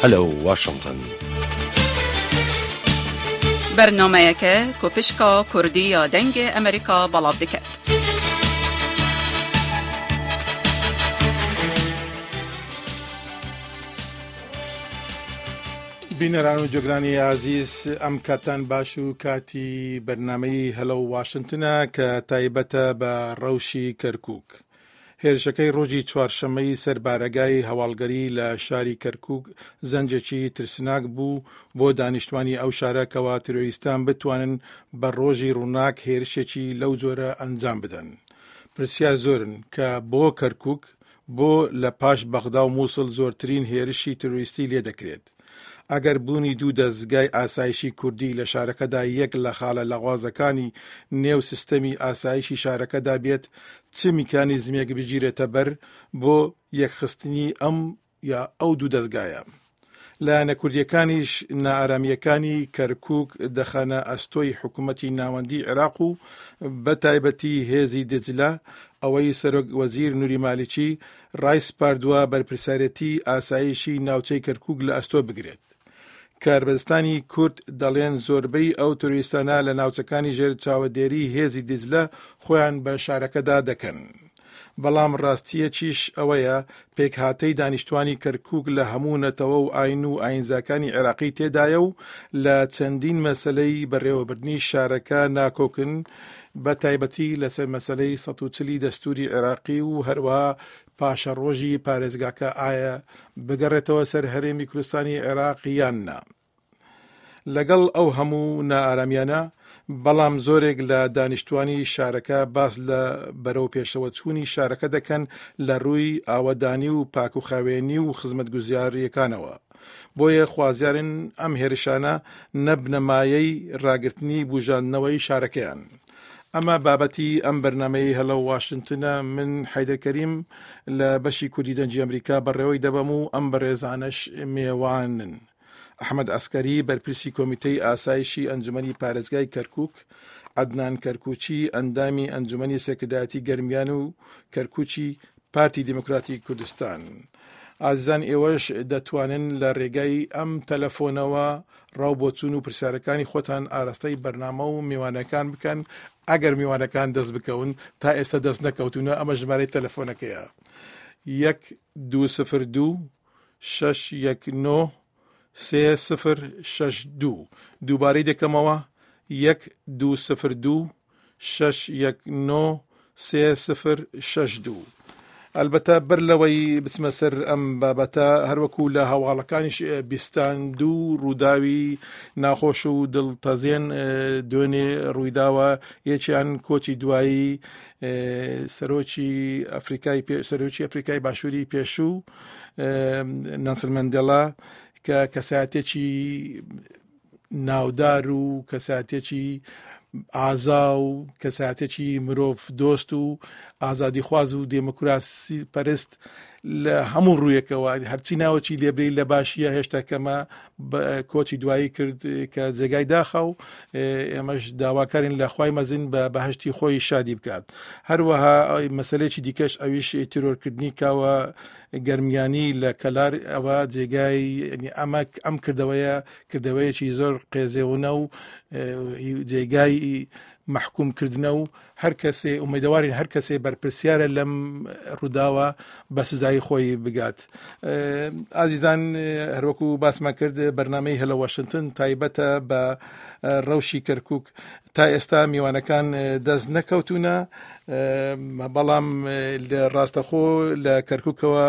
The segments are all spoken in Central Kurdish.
هەلو واشنطن برنامه‌یەکە کوپشکا کوردی یا دنگ ئەمریکا بەڵاو دەکات. بینەران و جۆگرانی عزیز، ئەم کاتان باش و کاتی بەرنامەی هەلو واشنتنە کە تایبەتە بە ڕەوشی کەرکووک. هێرشەکەی ڕۆژی چوارشەممەی سەربارەگای هەواڵگەری لە شاری کەرکووک زەنجێکی ترسناک بوو بۆ دانیشتوانی ئەو شارە کەوا ترۆریستان بتوانن بە ڕۆژی ڕووناک هێرشێکی لەو جۆرە ئەنجام بدەن. پرسیار زۆرن کە بۆ کەرکووک بۆ لە پاش بەغدا و مووسڵ زۆرترین هێرشی ترۆریستی لێ دەکرێت. ئەگەر بوونی دوو دەستگای ئاسایشی کوردی لە شارەکەدا یەک لە خاڵە لەغوازەکانی نێو سیستەمی ئاسایشی شارەکەدا بێت، چ میکانیزمێک بگیرێتە بەر بۆ یەکخستنی ئەم یا ئەو دوو دەستگایە. لایەنە کوردیەکانیش نائارامیەکانی کەرکووک دەخەنە ئەستۆی حکوومەتی ناوەندی عێراق و بە تایبەتی هێزی دجلە ئەوەی سەرۆک وەزیر نووری مالیکی ڕایسپاردووە بەرپرسارەتی ئاسایشی ناوچەی کەرکووک لە ئەستۆ بگرێت. کاربەدەستانی کورد دەڵێن زۆربەی ئەو تۆریستانە لە ناوچەکانی ژێر چاوەدێری هێزی دجلە خۆیان بە شارەکەدا دەکەن. بەڵام ڕاستیەکیش ئەوەیە پێکهاتەی دانیشتوانی کەرکووک لە هەموو نەتەوە و ئاین و ئاینزاکانی عێراقی تێدایە و لە چەندین مەسەلەی بەڕێوەبردنی شارەکە ناکۆکن، بە تایبەتی لەسەر مەسەلەی 140 دەستوری عێراقی و هەروەها پاشە ڕۆژی پارێزگاکە ئایا بگەڕێتەوە سەر هەرێمی کوردستانی عێراق یان نا. لەگەڵ ئەو هەموو نائارامیانە بەڵام زۆرێک لە دانیشتوانی شارەکە باس لە بەرەو پێشەوە چوونی شارەکە دەکەن لە ڕووی ئاوەدانی و پاکوخاوێنی و خزمەتگوزاریەکانەوە. بۆیە خوازیارن ئەم هێرشانە نەبنەمایەی ڕاگررتنی بوژاندنەوەی شارەکەیان. ئەمە بابەتی ئەم بەرنامەی هەلو واشنتنە. من حەیدەر کەریم لە بەشی کوردی دەنجی ئەمریکا بەڕێوەی دەبەم و ئەم بەڕێزانەش میێوانن. ئەحمەد ئەسکەری بەرپرسی کۆمیتەی ئاسایشی ئەنجومەنی پارێزگای کەرکووک، عەدنان کەرکووچی ئەندامی ئەنجومەنی سێکردایەتی گەرمیان و کەرکووچی پارتی دیموکراتی کوردستان. ئازیزان، ئێوەش دەتوانن لە ڕێگای ئەم تەلەفۆنەوە ڕاو بۆچوون و پرسیارەکانی خۆتان ئاراستەی بەرنامە و میوانەکان بکەن. ئەگەر میوانەکان دەست بکەون، تا ئێستا دەست نەکەوتونە، ئەمە ژمارەی تەلەفۆنەکەیە 1202 619 3062. دووبارەی دەکەمەوە 1202 619 3062. ئەلبەتە بەر لەوەی بچمە سەر ئەم بابەتە، هەروەکو لە هەواڵەکانیش بیستاند و ڕووداوی ناخۆش و دڵتەزێن دوێنێ ڕوویداوە. یەکیان کۆچی دوایی سەرۆکی ئەفریقای باشووری پێشوو نەلسن مەندێلا کە کەسایەتێکی ناودار و کەسایەتێکی ئازا و کەسایەتێکی مرۆڤ دۆست و ئازادی خواز و دێموکراسی پەرست لە هەموو ڕوویەکەوە هەرچی ناوەکی لێبرەی لە باشیە هێشتا کەمە کۆچی دوایی کرد کە جێگای داخە و ئێمەش داواکارین لە خوای مەزن بە بەهەشتی خۆی شادی بکات. هەروەها مەسەلەیەکی دیکەش ئەویش تیرۆرکردنی کاوە گەرمیانی لە کەلار، ئەوە جێگای ئەم کردەوەیەکی زۆر قێزێونە و جێگای محکومکردنە و هەر کەسێ ئومێدەوارین هەر کەسێ بەرپرسیارە لەم ڕووداوە بە سزای خۆی بگات. ئازیزان، هەروەکو باسمان کرد بەرنامەی هەلو واشنتن تایبەتە بە ڕەوشی کەرکووک. تا ئێستا میوانەکان دەست نەکەوتونە، بەڵام لە ڕاستەخۆ لە کەرکووکەوە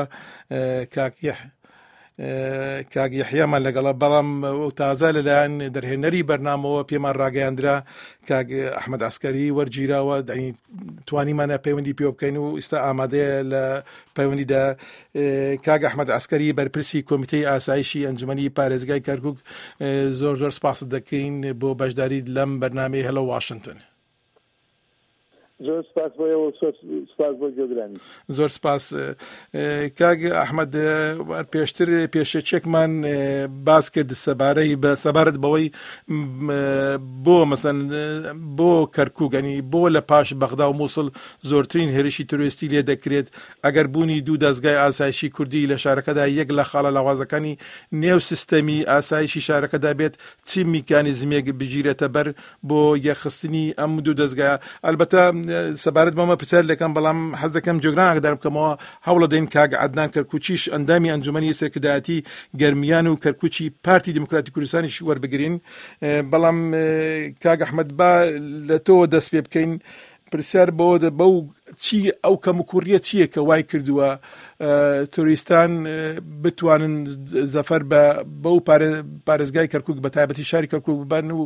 کاک یەحیامان لەگەڵە، بەڵام تازە لەلایەن دەرهێنەری بەرنامەوە پێمان ڕاگەیاندرا کاک ئەحمەد ئەسکەری وەرگیراوە، توانیمانە پەیوەندی پێ بکەین و ئێستا ئامادەیە لە پەیوەندیدا. کاک ئەحمەد ئەسکەری بەرپرسی کۆمیتەی ئاسایشی ئەنجومەنی پارێزگای کەرکووک، زۆر سپاس دەکەین بۆ بەشداریت لەم بەرنامەی هەلو واشنتن. زۆر سپاس بۆ سپاس بۆ جۆگرانی. زۆر سپاس کاک ئەحمەد. پێشتر پێشەچێکمان باس کرد سەبارەت بەوەی بۆ مەسەن بۆ کەرکووک، ینی بۆ لە پاش بەغدا و مووسڵ زۆرترین هێرشی تروریستی لێ دەکرێت ئەگەر بوونی دوو دەستگای ئاسایشی کوردی لە شارەکەدا یەک لە خاڵە لاوازەکانی نێو سیستەمی ئاسایشی شارەکەدا بێت چی میکانیزمێک بگیرێتە بەر بۆ یەخستنی ئەم دوو دەستگایە. ئەلبەتە سەبارەت بەمە پرسیار لەکەم، بەڵام حەز دەکەم جۆگران ئاگادار بکەمەوە هەوڵە دەین کاک عەدنان کەرکووچیش ئەندامی ئەنجومەنی سەرکردایەتی گەرمیان و کەرکووچی پارتی دموکراتی کوردستانیش وەربگرین. بەڵام کاک ئەحمەد با لە تۆ دەست پێ بکەین، پرسیار بەو چی ئەو کەموکوڕیە چییە کە وای کردووە توریستان بتوانن زەفەر بەو پارێزگای کەرکووک بە تایبەتی شاری کەرکووک ببن و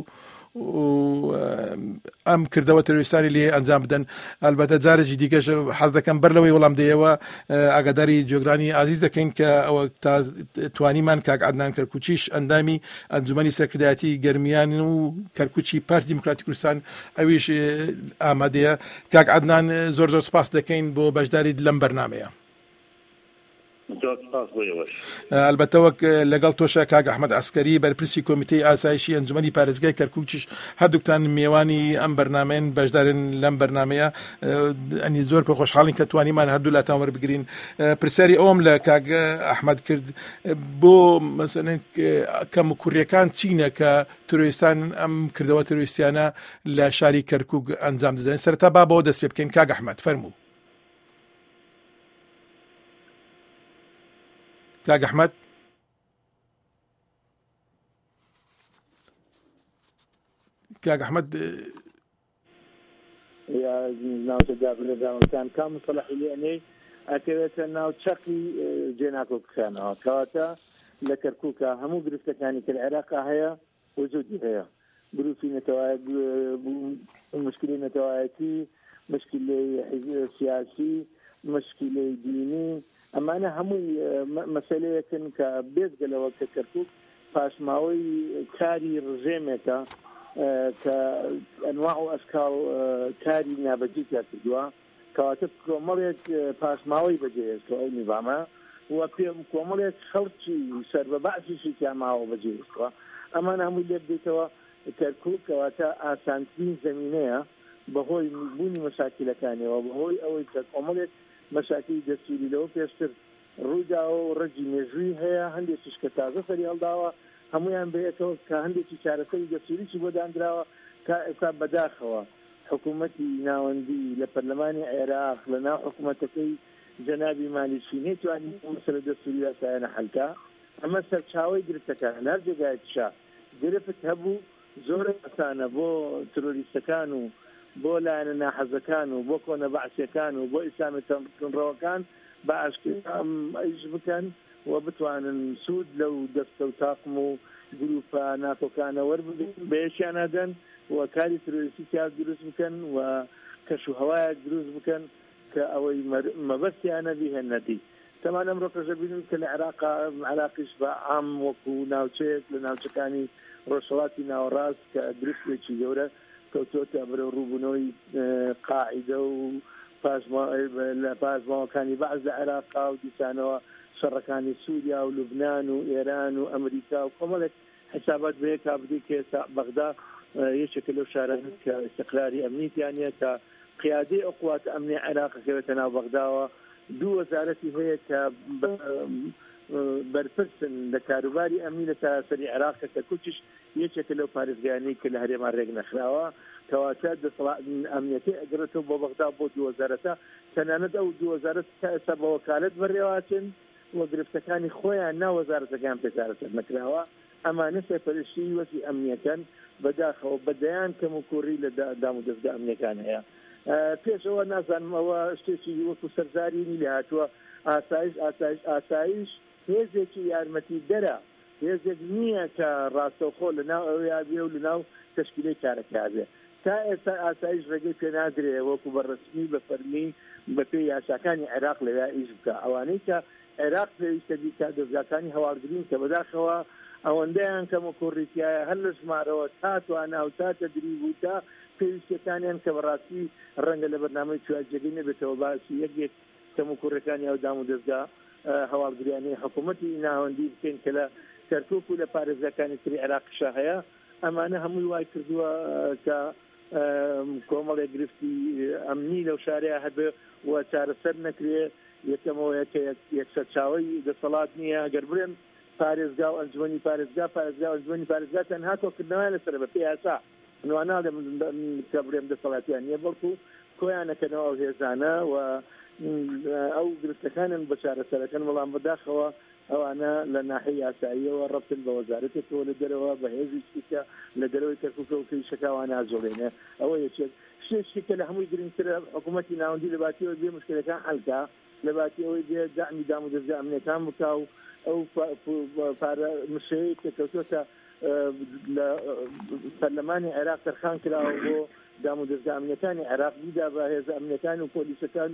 ئەم کردەوە تروریستانی لێ ئەنجام بدەن. ئەلبەتە جارێکی دیکەش حەز دەکەم بەر لەوەی وەڵام دەیەوە ئاگاداری جۆگرانی ئازیز دەکەین کە ئەوە تا توانیمان کاک عەدنان کەرکووچیش ئەندامی ئەنجومەنی سەرکردایەتی گەرمیان و کەرکووچی پارتی دموکراتی کوردستان ئەویش ئامادەیە. کاک عەدنان زۆر زۆر سپاس دەکەین بۆ بەشداریت لەم بەرنامەیە. البته وەک لەگەڵ تۆشە کاک ئەحمەد عەسکەری بەرپرسی کۆمیتەی ئاسایشی ئەنجومەنی پارێزگای کەرکووکیش هەردووکتان میێوانی ئەم بەرنامەیەن بەشدارن لەم بەرنامەیە. ئەنی زۆر پێ خۆشحاڵین کە توانیمان هەردوو لاتان وەربگرین. پرسیاری ئەوم لە کاک ئەحمەد کرد بۆ مەسەلەن کەموکوڕیەکان چینە کە تروریستان ئەم کردەوە تروریستیانە لە شاری کەرکووک ئەنجام دەدەن. سەرەتا با بۆ دەست پێ بکەین. کاک ئەحمەد فەرموو. کاک ئەحمەد ناوچەدابلەداوەکان کام مصطلحی لێنەی ئەکەوێتە ناو چەقی جێناکۆکخانەوە کەواتە لە کەرکووکە هەموو گرفتەکانی کە لە عێراقا هەیە وجودی هەیە، گروپی مشکلی نەتەوایەتی، مشکلی سیاسی، مشکلی دینی، ئەمانە هەمووی مەسەلەیەکن کە بێزگەلەوە کە کەرکووک پاشماوەی کاری ڕژێمێکە کە ئەنواع و ئەشکاڵ کاری نابەجی کردووە، کەواتە کۆمەڵێک پاشماوەی بەجێهێشتووە ئەو نیڤامە و پێم کۆمەڵێک خەڵکی سەر بە بەعسیشی کاماوە بەجێهێشتووە. ئەمان هەمووی لێ بدەیتەوە کەرکووک کەواتە ئاسانترین زەمینەیە بەهۆی بوونی مەشاکلەکانیەوە، بەهۆی ئەوەی کە کۆمەڵێک مەشاکلی دەستوری لەوە پێشتر ڕووداوە و ڕەجی مێژووی هەیە، هەندێکیش کە تازە سەری هەڵداوە، هەمویان بەیەکەوە کە هەندێکی چارەسەری دەستوریی بۆ دانراوە کا بەداخەوە حکوومەتی ناوەندی لە پەرلەمانی عێراق لە ناو حکوومەتەکەی جەنابی مالیکی نێتوانی مەسەلە دەستوری یاسایانە حەلکا. ئەمە سەرچاوەی گرفتەکان هەر جێگایەکیشا گرفت هەبوو زۆر ئەسانە بۆ تروریستەکان و بۆ لایەنە ناحەزەکان و بۆ کۆنە بەعسیەکان و بۆ ئیسلامی تەمڕەوەکان بە ئاشکرا ئەیش بکەن و بتوانن سوود لەو دەستە و تاقم و گروپە ناتۆکانە وەربگرن بەیەکیان نادەن و کاری تروریستی تیا دروست بکەن و کەش و هەوایەک دروست بکەن کە ئەوەی مەبەستیانە بیهێنەتی. تەمان ئەمڕۆ کەژە بینن کە لە عێراقیش بە عام وەکو ناوچەیەک لە ناوچەکانی ڕۆژهەڵاتی ناوەڕاست کە دروستێکی گەورە کەوتۆتە بەرە ڕووبوونەوەی قاعیدە و لە پازماوەکانی بەعز لە عێراقا و دیسانەوە شەڕەکانی سووریا و لوبنان و ئێران و ئەمریکا و کۆمەڵێک حسابات بەیە کا بدەی کە ئێستا بەغدا یەکێکە لەو شارانە کە ئیستیقراری ئەمنیتیانە کە قیادەی ئەو قواتە ئەمنی عێراق کەوێتە ناو بەغداوە. دوو وەزارەتی هەیە کە بەرپرسن لە کاروباری ئەمنی لە سەراسەری عێراق کە کەرکووکیش یەکێکە لەو پارێزگایانەی کە لە هەرێمان ڕێک نەخراوە، کەواتە دەسەڵات ئەمنیەتی ئەگرێتەوە بۆ بەغدا بۆ دوو وەزارەتە. تەنانەت ئەو دوو وەزارەت تا ئێستا بە وەکالەت بەڕێوەچن و گرفتەکانی خۆیان ناو وەزارەتەکان پێکارەسەر نەکراوە. ئەمانە سێپەرشتی وەزی ئەمنیەکان بەداخەوە بەدەیان کەم و کوڕی لە دام و دەستگا ئەمنیەکان هەیە. پێشەوە نازانمەوە شتێکی وەکو سەرزارینی لە هاتووە ئاسایش هێزێکی یارمەتی دەرە، هێزێک نییە کە ڕاستەوخۆ لە ناو ئەوەیە بێ و لە ناو تەشکیلەی کارەکاتێ. تا ئێستا ئاسایش ڕێگەی پێ نادرێ وەکو بەڕسمی بە فەرمی بە پێی یاساکانی عێراق لەوێ ئیش بکە. ئەوانەی کە عێراق پێویستە دیکە دەستگاکانی هەواڵگرین کە بەداخەوە ئەوەندەیان کەم و کوڕیتیایە هەر لە ژمارەوە تاتوانە و تا تەدریب و تا پێویستیەکانیان کە بەڕاستی ڕەنگە لە بەرنامەی چوارجێگەی نەبێتەوە باسی یەکێک تەموکوڕەکانی ئەو دام و دەستگا هەواڵگریانەی حکوومەتی ناوەندی بکەین کە لە کەرکووک و لە پارێزەکانی تری عێراقیشا هەیە ئەمانە هەمووی وای کردووە کە کۆمەڵێک گرفتی ئەمنی لەو شارەیە هەبێ و چارەسەر نەکرێ یەکەمەوە کە یەکسەرچاوی دەسەڵات نییە ئەگەر بڵێن پارێزگا و ئەنجومەنی پارێزگا و ئەنجومەنی پارێزگا تەنها تۆکردنەوەیان لەسەر بە پێی یاسا نوانادەم کە بڵێم دەسەڵاتیان نییە بەڵکو کۆیانەکەنەوە هێزانە و ئەو گرفتەکانن بە چارەسەرەکەن بەڵام بەداخەوە ئەوانە لە ناحەی یاساییەوە ڕەبتن بە وەزارەتێکەوە لە دەرەوە بە هێزیشتیکە لە دەرەوەی کەرکووکە و کەیشەکەوان ناجۆڵێنێ ئەوە یەکێک شتێکی کە لە هەمووی گرنگترە حکوومەتی ناوەندی لە باتیەوە بێ مشکلەکان حەلکا لە باتیەوەی بێ داعمی دام و دەستگا ئەمنیەکان بکا و ئەو پارە مشەیە کە کەوتۆتە لە پەرلەمانی عێراق تەرخان کراوە بۆ دام و دەستگا ئەمنیەکانی عێراق بیدا بە هێزە ئەمنیەکان و پۆلیسەکان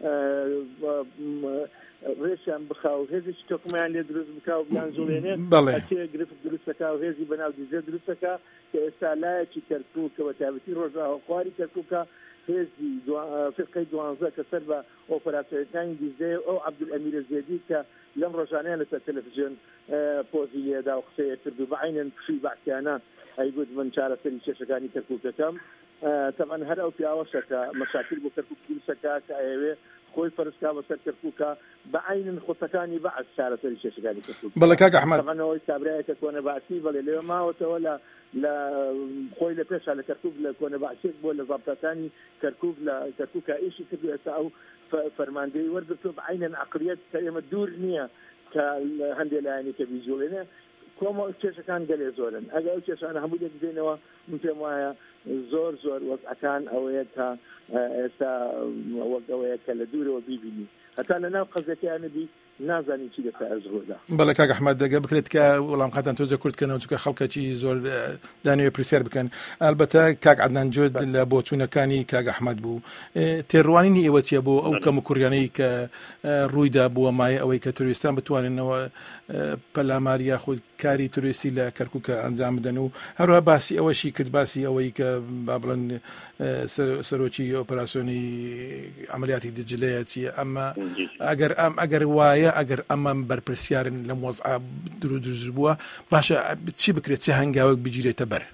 و ڕێشیان بخا و هێزی تۆکمەیان لێ دروست بکا و بیان زۆڵێنێ ئەچێ گرفت دروستەکە و هێزی بەناو دیزێ دروستەکە کە ئێستا لایەکی کەرکووک کە بە تایبەتی ڕۆژاوە خواری کەرکووکە هێزی فرقەی 12 کە سەر بە ئۆپەراتۆرەکانی دیزێ ئەو عەبدولئەمیر زێدی کە لەم ڕۆژانەیە لەسەر تەلەڤیزیۆن پۆزی لێدا و قسەیە کرد و بەعینەن پشووی بەعسیانە ئەیگوت من چارەسەری کێشەکانی کەرکووکەکەم طبعا هەر ئەو پیاوەشەکە مەشاکل بۆ کەرکووک دروستەکە کە ئەوێ خۆی فەرسکا بەسەر کەرکووکە بەعینن خۆتەکانی بەعس چارەسەری کێشەکانی کەرکووک بەڵێ کاک ئەحمەد ئەوەی کابرایەکە کۆنە بەعسی بەڵێ لێوە ماوەتەوە لە خۆی لە پێشا لە کەرکووک لە کۆنە بەعسێک بۆ لە زابطەکانی کەرکووک لە کەرکووکە ئیشی کردو ئێستا ئەو فەرماندەی وەرگرتووە بەعینەن عەقلیەت کە ئێمە دوور نییە کە هەندێک لایەنی کە بیجوڵێنێ کۆمە کێشەکان گەلێ زۆرن ئەگەر ئەو کێشانە هەموو لێک بدەینەوە من پێم وایە زۆر وەزعەکان ئەوەیە کە ئێستا وەک ئەوەیە کە لە دوورەوە بیبینی هەتا لە ناو قەزەکەیانە بی نازانی چی لە ئەزغۆدا بەڵێ کاک ئەحمەد دەگە بکرێت کە وەڵام خاتان تۆزە کورتکەنەوە چونکە خەڵکەکی زۆر دانوێ پرسیار بکەن ئەلبەتە کاک عەدنان جۆد لە بۆچوونەکانی کاک ئەحمەد بوو تێڕوانینی ئێوە چییە بۆ ئەو کەم و کوڕیانەی کە ڕوویدا بووە مایە ئەوەی کە تروریستان بتوانێنەوە پەلاماری یاخود کاری تروریستی لە کەرکووکە ئەنجام بدەن و هەروە باسی ئەوەشی کرد باسی ئەوەی کە با بڵێن سەرۆکی ئۆپەراسیۆنی عەمەلیاتی دجلەیە چییە ئەمە ئەگەر وایە ئەگەر ئەمە بەرپرسیارن لەم وەزعە دروست بووە باشە چی بکرێت چه هەنگاوێک بگیرێتە بەر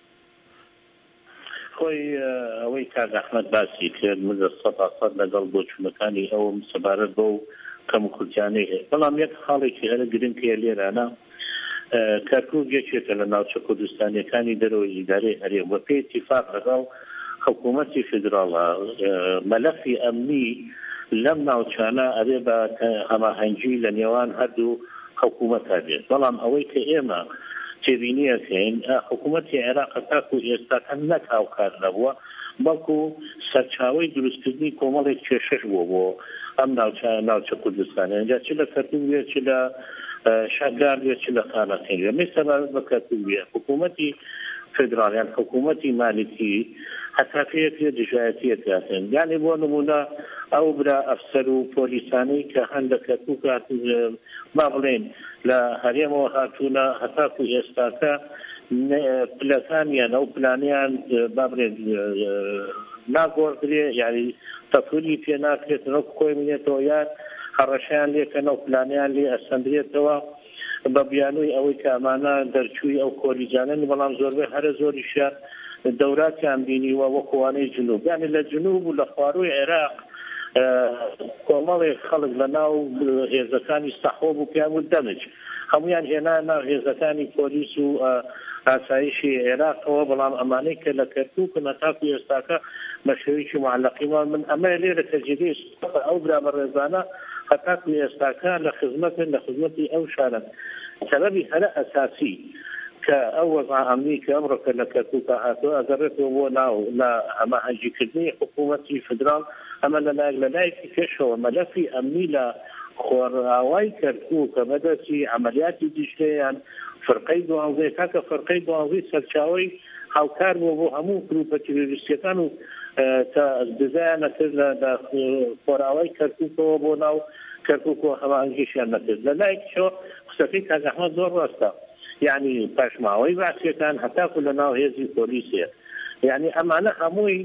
خۆی ئەوەی کاک ئەحمەد باسی کرد من 100% لەگەڵ بۆچوونەکانی ئەوم سەبارەت بۆ کەم و کورتیانەی هەیە بەڵام یەک خاڵێکی هەرە گرنگە لێرانە کەرکووک یەکێکە لە ناوچە کوردستانیەکانی دەرەوەی ئیدارەی هەرێم بە پێی اتیفاق لەگەڵ حکوومەتی فیدراڵە مەلەفی ئەمنی لەم ناوچانە ئەبێ بە هەماهەنگی لە نێوان هەردوو حکوومەتە بێت بەڵام ئەوەی کە ئێمە تێبینیەکەین حکوومەتی عێراق تاکو ئێستاکە نەک هاوکار نەبووە بەڵکو سەرچاوەی دروستکردنی کۆمەڵێک کێشەش بووە بۆ ئەم ناوچە کوردستانە اینجا چ لە کەرکووک بێ چ لە شەگار بێ چ لە خانەقین بێ مەی سەبارەت بە کەرکووک بێ حکوومەتی فدرالیان حکوومەتی مالیکی هەتا پێ دژایەتیەکاتن یعنی بۆ نمونە ئەو برا ئەفسەر و پۆلیسانەی کە هەندە کەرکووک با بڵێن لە هەرێمەوە هاتوونە هەتاکو ئێستاکە پلەکانیان ئەو پلانیان با بڵێن ناگۆڕدرێ یعنی تەفوری پێ ناکرێتەوە خۆی منێتەوە یان هەڕەشیان لێکەنەوە پلانیان لێ ئەسەندرێتەوە بە بیانووی ئەوەی کە ئەمانە دەرچووی ئەو کۆلیجانن بەڵام زۆربەی هەرە زۆریشیان دەوراتیان بینیوە وەکوانەی جنوب یعنی لە جنوب و لە خواروی عێراق کۆمەڵێک خەڵک لە ناو هێزەکانی سەحۆ بوو پیان و دەمج هەمویان هێنا ناو هێزەکانی پۆلیس و ئاسایشی عێراقەوە بەڵام ئەمانەی کە لە کەرکووکە نەتاکو ئێستاکە بە شێوەیەکی معلقیمان من ئەمە لێرە تەجێبی ئەو برا بەڕێزانە هەتاکو ئێستاکە لە خزمەتن لە خزمەتی ئەو شارن سەبەبی هەرە ئەساسی کە ئەو وەزع ئەمنی کە ئەمڕۆکە لە کەرکووکە هاتووە ئەگەڕێتەوە بۆ ناو لە هەماهەنگیکردنی حکوومەتی فدرال ئەمە لەلایەکی پێشەوە مەلەفی ئەمنی لە خۆڕاوای کەرکووک کە بەدەستی عەمەلیاتی دیژلەیان فرقەی 12 کاکە فرقەی 12 سەرچاوی هاوکار بووە بۆ هەموو گروپە تیرۆریستیەکان و دزایان نەکرد لە خۆڕاوای کەرکووکەوە بۆ ناو کەرکووک و هەماهەنگیشیان نەکرد لەلایەکیشەوە قسەکەی کاک ئەحمەد زۆر ڕاستە یعنی پاشماوەی باسیەکان هەتاکو لە ناو هێزی پۆلیسێ يعني ئەمانە هەمووی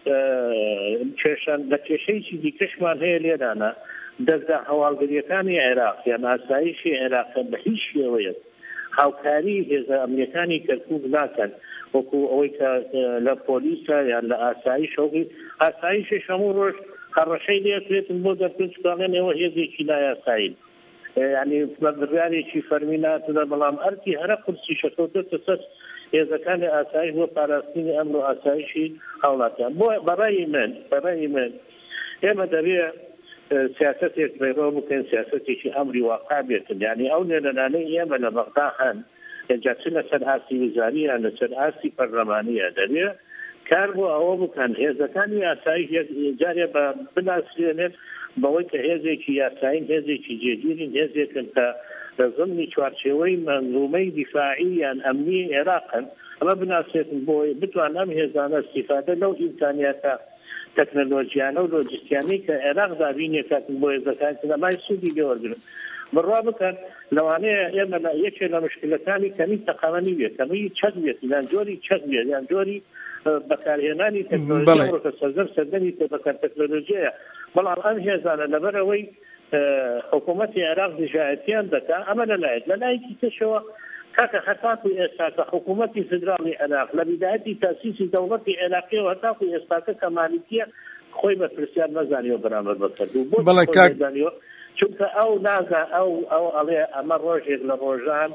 لە کێشەیەکی دیکەشمان هەیە لێرانە دەستگا هەواڵگریەکانی عێراق یان ئاسایشی عێراق بە هیچ شێوەیەک هاوکاری هێزە ئەمنیەکانی کەرکووک ناکەن وەکو ئەوەی کە لە پۆلیسە یان لە ئاسایشی هەموو ڕۆژ هەڕەشەی لێکرێتن بۆ دەرکردکانێن ئێوە هێزێکی نایاسایین یعنی بڕیارێکی فەرمی ناتونە بەڵام ئەرکی هەرە قورسی شەکەوتێتە سەر هێزەکانی ئاسایش بۆ پاراستنی ئەمن و ئاسایشی هاوڵاتیان بۆ بەڕای من ئێمە دەبێت سیاستێک ڕێڕەوە بکەین سیاستێکی ئەمری واقع بێتن یعنی ئەو نێرانانەی ئێمە لە بەغدا هەن جاچ لەسەر ئاسی وزاریە لەسەر ئاسی پەرلەمانیە دەبێت کار بۆ ئەوە بکەن هێزەکانی یاسایی جارێ بە بناسرێنێت بەوەی کە هێزێکی یاساین هێزێکی جێگیرین هێزێکن کە لە ضمنی چوارچێوەی منظومەی دیفاعی یان ئەمنی عێراقن ئەمە بناسرێتن بۆی بتوان ئەم هێزانە استیفادە لەو ئیمکانیاتە تەکنۆلۆژیانە و لۆجستیانەی کە عێراق دابینێ کاتن بۆ هێزەکان لەمای سوودی لێوەرگرن بڕوا بکەن لەوانەیە ئێمە یەکێک لە مشکلەکانی کەمی تەقامەنی بێت کەمی چەک بێت یان جۆری چەک بێت یان جۆری بەکارهێنانی تەکنۆلۆژی سەردەم سەردەمی بەکار تەکنۆلۆژیە بەڵام ئەم هێزانە لەبەرەوەی حکوومەتی عێراق دژایەتیان دەکات ئەمە لەلایەکی تشەوە کاکە هەتاکو ئێستاکە حکوومەتی فدراڵی عێراق لە بیدایەتی تاسیسی دەوڵەتی عێراقی و هەتاکو ئێستاکە کە مالیکیە خۆی بە پرسیار نەزانیوە بەرامبەر بەکردو بۆ چونکە ئەو نازان ئەو ئەڵێ ئەمە ڕۆژێک لە ڕۆژان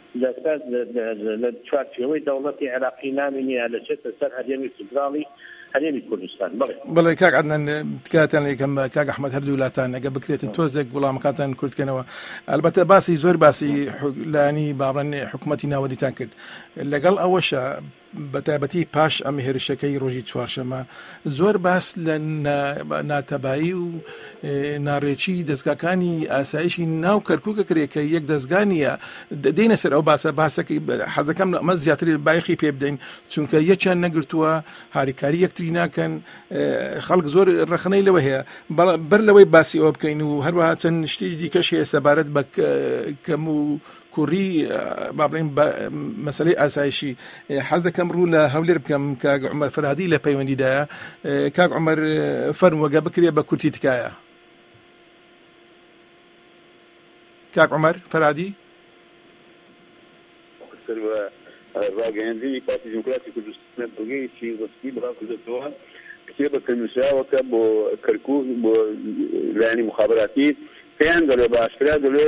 لە چوارچێوەی دەوڵەتی عێراقی نامینە لە چێتە سەر هەرێمی فدراڵی هەرێمی کوردستان بەڵێ کاک عەدنان تکاتان لێکم کاک ئەحمەد هەردوو وڵاتان ئەگە بکرێتن تۆزێک وڵامەکانتان کورتکەنەوە ئەلبەتە باسی زۆر باسی لانی باڕێن حکوومەتی ناوەدیتان کرد لەگەڵ ئەوەشە بەتایبەتی پاش ئەم هێرشەکەی ڕۆژی چوارشەمە زۆر باس لە ناتەبایی و ناڕێکی دەستگاکانی ئاسایشی ناو کەرکووکە کرێ کە یەک دەستگانیە دێنە سەر ئەو باسەکەی حەزەکەم ئەمە زیاتر بایخی پێ بدەین چونکە یەکیان نەگرتووە هاریکاری یەکتری ناکەن خەڵک زۆر ڕخنەی لەوە هەیە بەر لەوەی باسی ئەوە بکەین و هەروەها چەند شتی دیکەش هەیە سەبارەت بە کەم و کوڕی بابڵین مەسەلەی ئاسایشی حەز دەکەم ڕوو لە هەولێر بکەم کاک عومەر فەرهادی لە پەیوەندیدایە کاک عومەر فەرمووەگە بکرێ بە کورتی تکایە کاک عومەر فەرهادی ڕاگەیاندنی پارتی دیموکراتی کوردستان بەڵگەیەکی ڕسمی بڵاوکردەوە کتێبەکە نووسراوەکە بۆ کەرکووک بۆ لایەنی مخابراتی پێیان دەڵێ بە ئاشکرا دەڵێ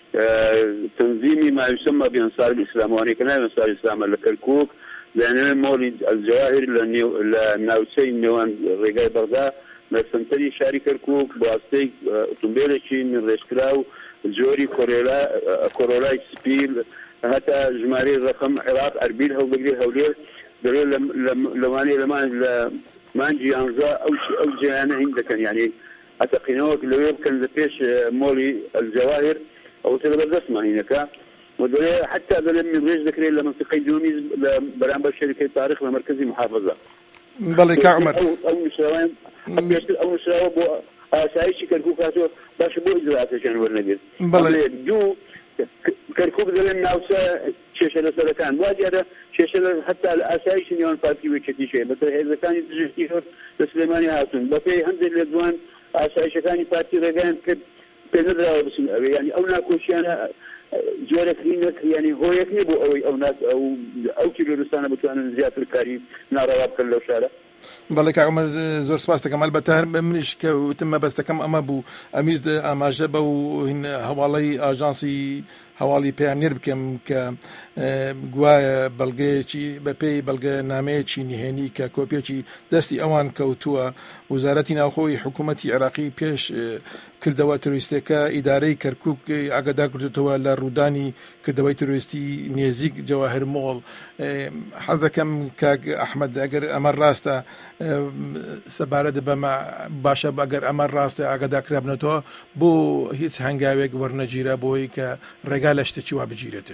تنظيمي ما يسمى بأنصار الإسلام وأنا كنا أنصار الإسلام لكركوك لأن مولد الجواهر لناوسي نيوان رجال بغداد ما سنتري شاري كركوك بواسطة أوتومبيلشي من ريسكراو جوري كورولا سبيل حتى جماري رقم عراق أربيل هو بقدر هولير دليل لماني ما نجي أنزا أو جانا عندك يعني حتى قنوك لو يمكن لبيش مولي الجواهر أو تلبس ما هناك ودليل حتى دليل من ريش ذكرين لمنطقة جونيز برامبر شركة تاريخ لمركزي محافظة. بلى كعمر. أو مشروعين أو مشروع بو أسايش كركوك هاتو باش بو إجراءات جانور نجد. بلى. جو كركوك دليل ناوسا شاشة لسلكان واجهة شاشة حتى الأسايش نيوان فاتي ويكتي شيء بس إذا كان يتجه لسليماني هاتون بقي هند اليدوان أسايش كان فاتي رجان كد بنرى بس يعني أو ناكوش أنا جورك هناك يعني هو يكنبو أو ناس أو كيلو رسالة بتوان زيادة الكريم نرى وابك لو شارع. بەڵێ عمر زۆر سپاس دەکەم ئەلبەتە منیش کە وتممە بەستەکەم ئەمە بوو ئەمیز ئاماژە بە و هەواڵەی ئاژانسی هەواڵی پەیامنێر بکەم کە گوایە بەڵگەیەکی بەپێی بەڵگە نامەیەکی نهێنی کە کۆپیەکی دەستی ئەوان کەوتووە وزارەتی ناوخۆی حکوومەتی عێراقی پێش کردەوە تروریستەکە ئیدارەی کەرکووک ئاگادار کردوتەوە لە ڕوودانی کردەوەی تروریستی نێزیک جەواهر مۆڵ. حەز دەکەم کاک ئەحمەد ئەگەر ئەمە ڕاستە سەبارەت بەمە باشە ئەگەر ئەمە ڕاستە ئاگادارکرا بنێتەوە بۆ هیچ هەنگاوێک وەرنەگیرە بۆی کە ڕێگا لە شتێکی وا بگیرێتن.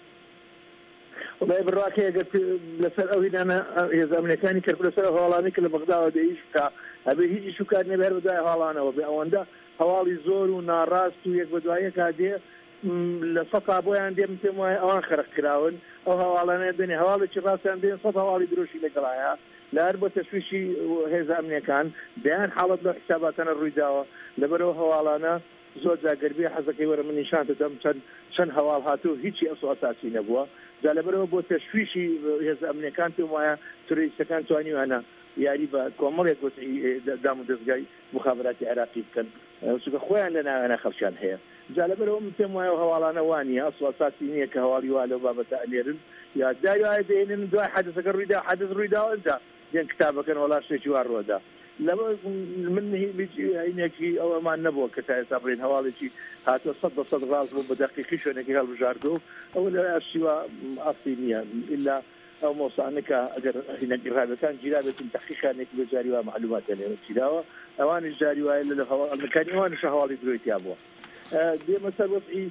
والله بالراكي قلت لسال أوين أنا إذا أمريكاني كرب لسال هالاني كل بغداد وده يشكا أبي هيجي شو كان نبهر بداية هالانه وبأوندا هوالي زور وناراس ويك بداية كادي لصفة أبوي عندي متى أوان خرق كراون أو هوالنا الدنيا هوالي شراس عندي صفة هوالي دروشي لقلاها لار بۆ تەشویشی هێزە ئەمنیەکان دەیان حاڵەت لە حساباتەنە ڕوویداوە لەبەرەوە هەواڵانە زۆر جاگەربێ حەزەکەی وەرە من نیشان دەدەم چەند هەواڵ هاتوو هیچی ئەسڵ ئەساسی نەبووە جا لەبەرەوە بۆ تەشویشی هێزە ئەمنیەکان پێم وایە تروریستەکان توانیوانە یاری بە کۆمەڵێک دام و دەستگای مخابراتی عێراقی بکەن چونکە خۆیان لە ناوێنە خەڵکیان هەیە جا لەبەرەوە من پێم وایە هەواڵانە وانە ئەسڵ ئەساسی نییە کە هەواڵی وا لەو بابەتە ئەلێرن یا داوای وایە دێنن دوای حادثەکە ڕوویدا حادث ڕوویداوە ئەنجا دێن کتابەکەن وەڵا شتێکی وا ڕۆدا لەبەر من عینێکی ئەوەمان نەبووە کە تا ئێستا بڕین هەواڵێکی هاتووە 100% ڕاست بوو بە دەقیقی شوێنێکی هەڵبژاردووە ئەوە لە ئەشیوە ئاستی نییە ئیلا ئەو مۆسانەکە ئەگەر هینەکی ڕابەکان گیرابێتن تەحقیقانێکی بە جاری وا معلوماتە لێرە چیراوە ئەوانش جاری وایە لە هەواڵەکانی ئەوانش هەواڵی درۆیتیا بووە دێمە سەر وەزعی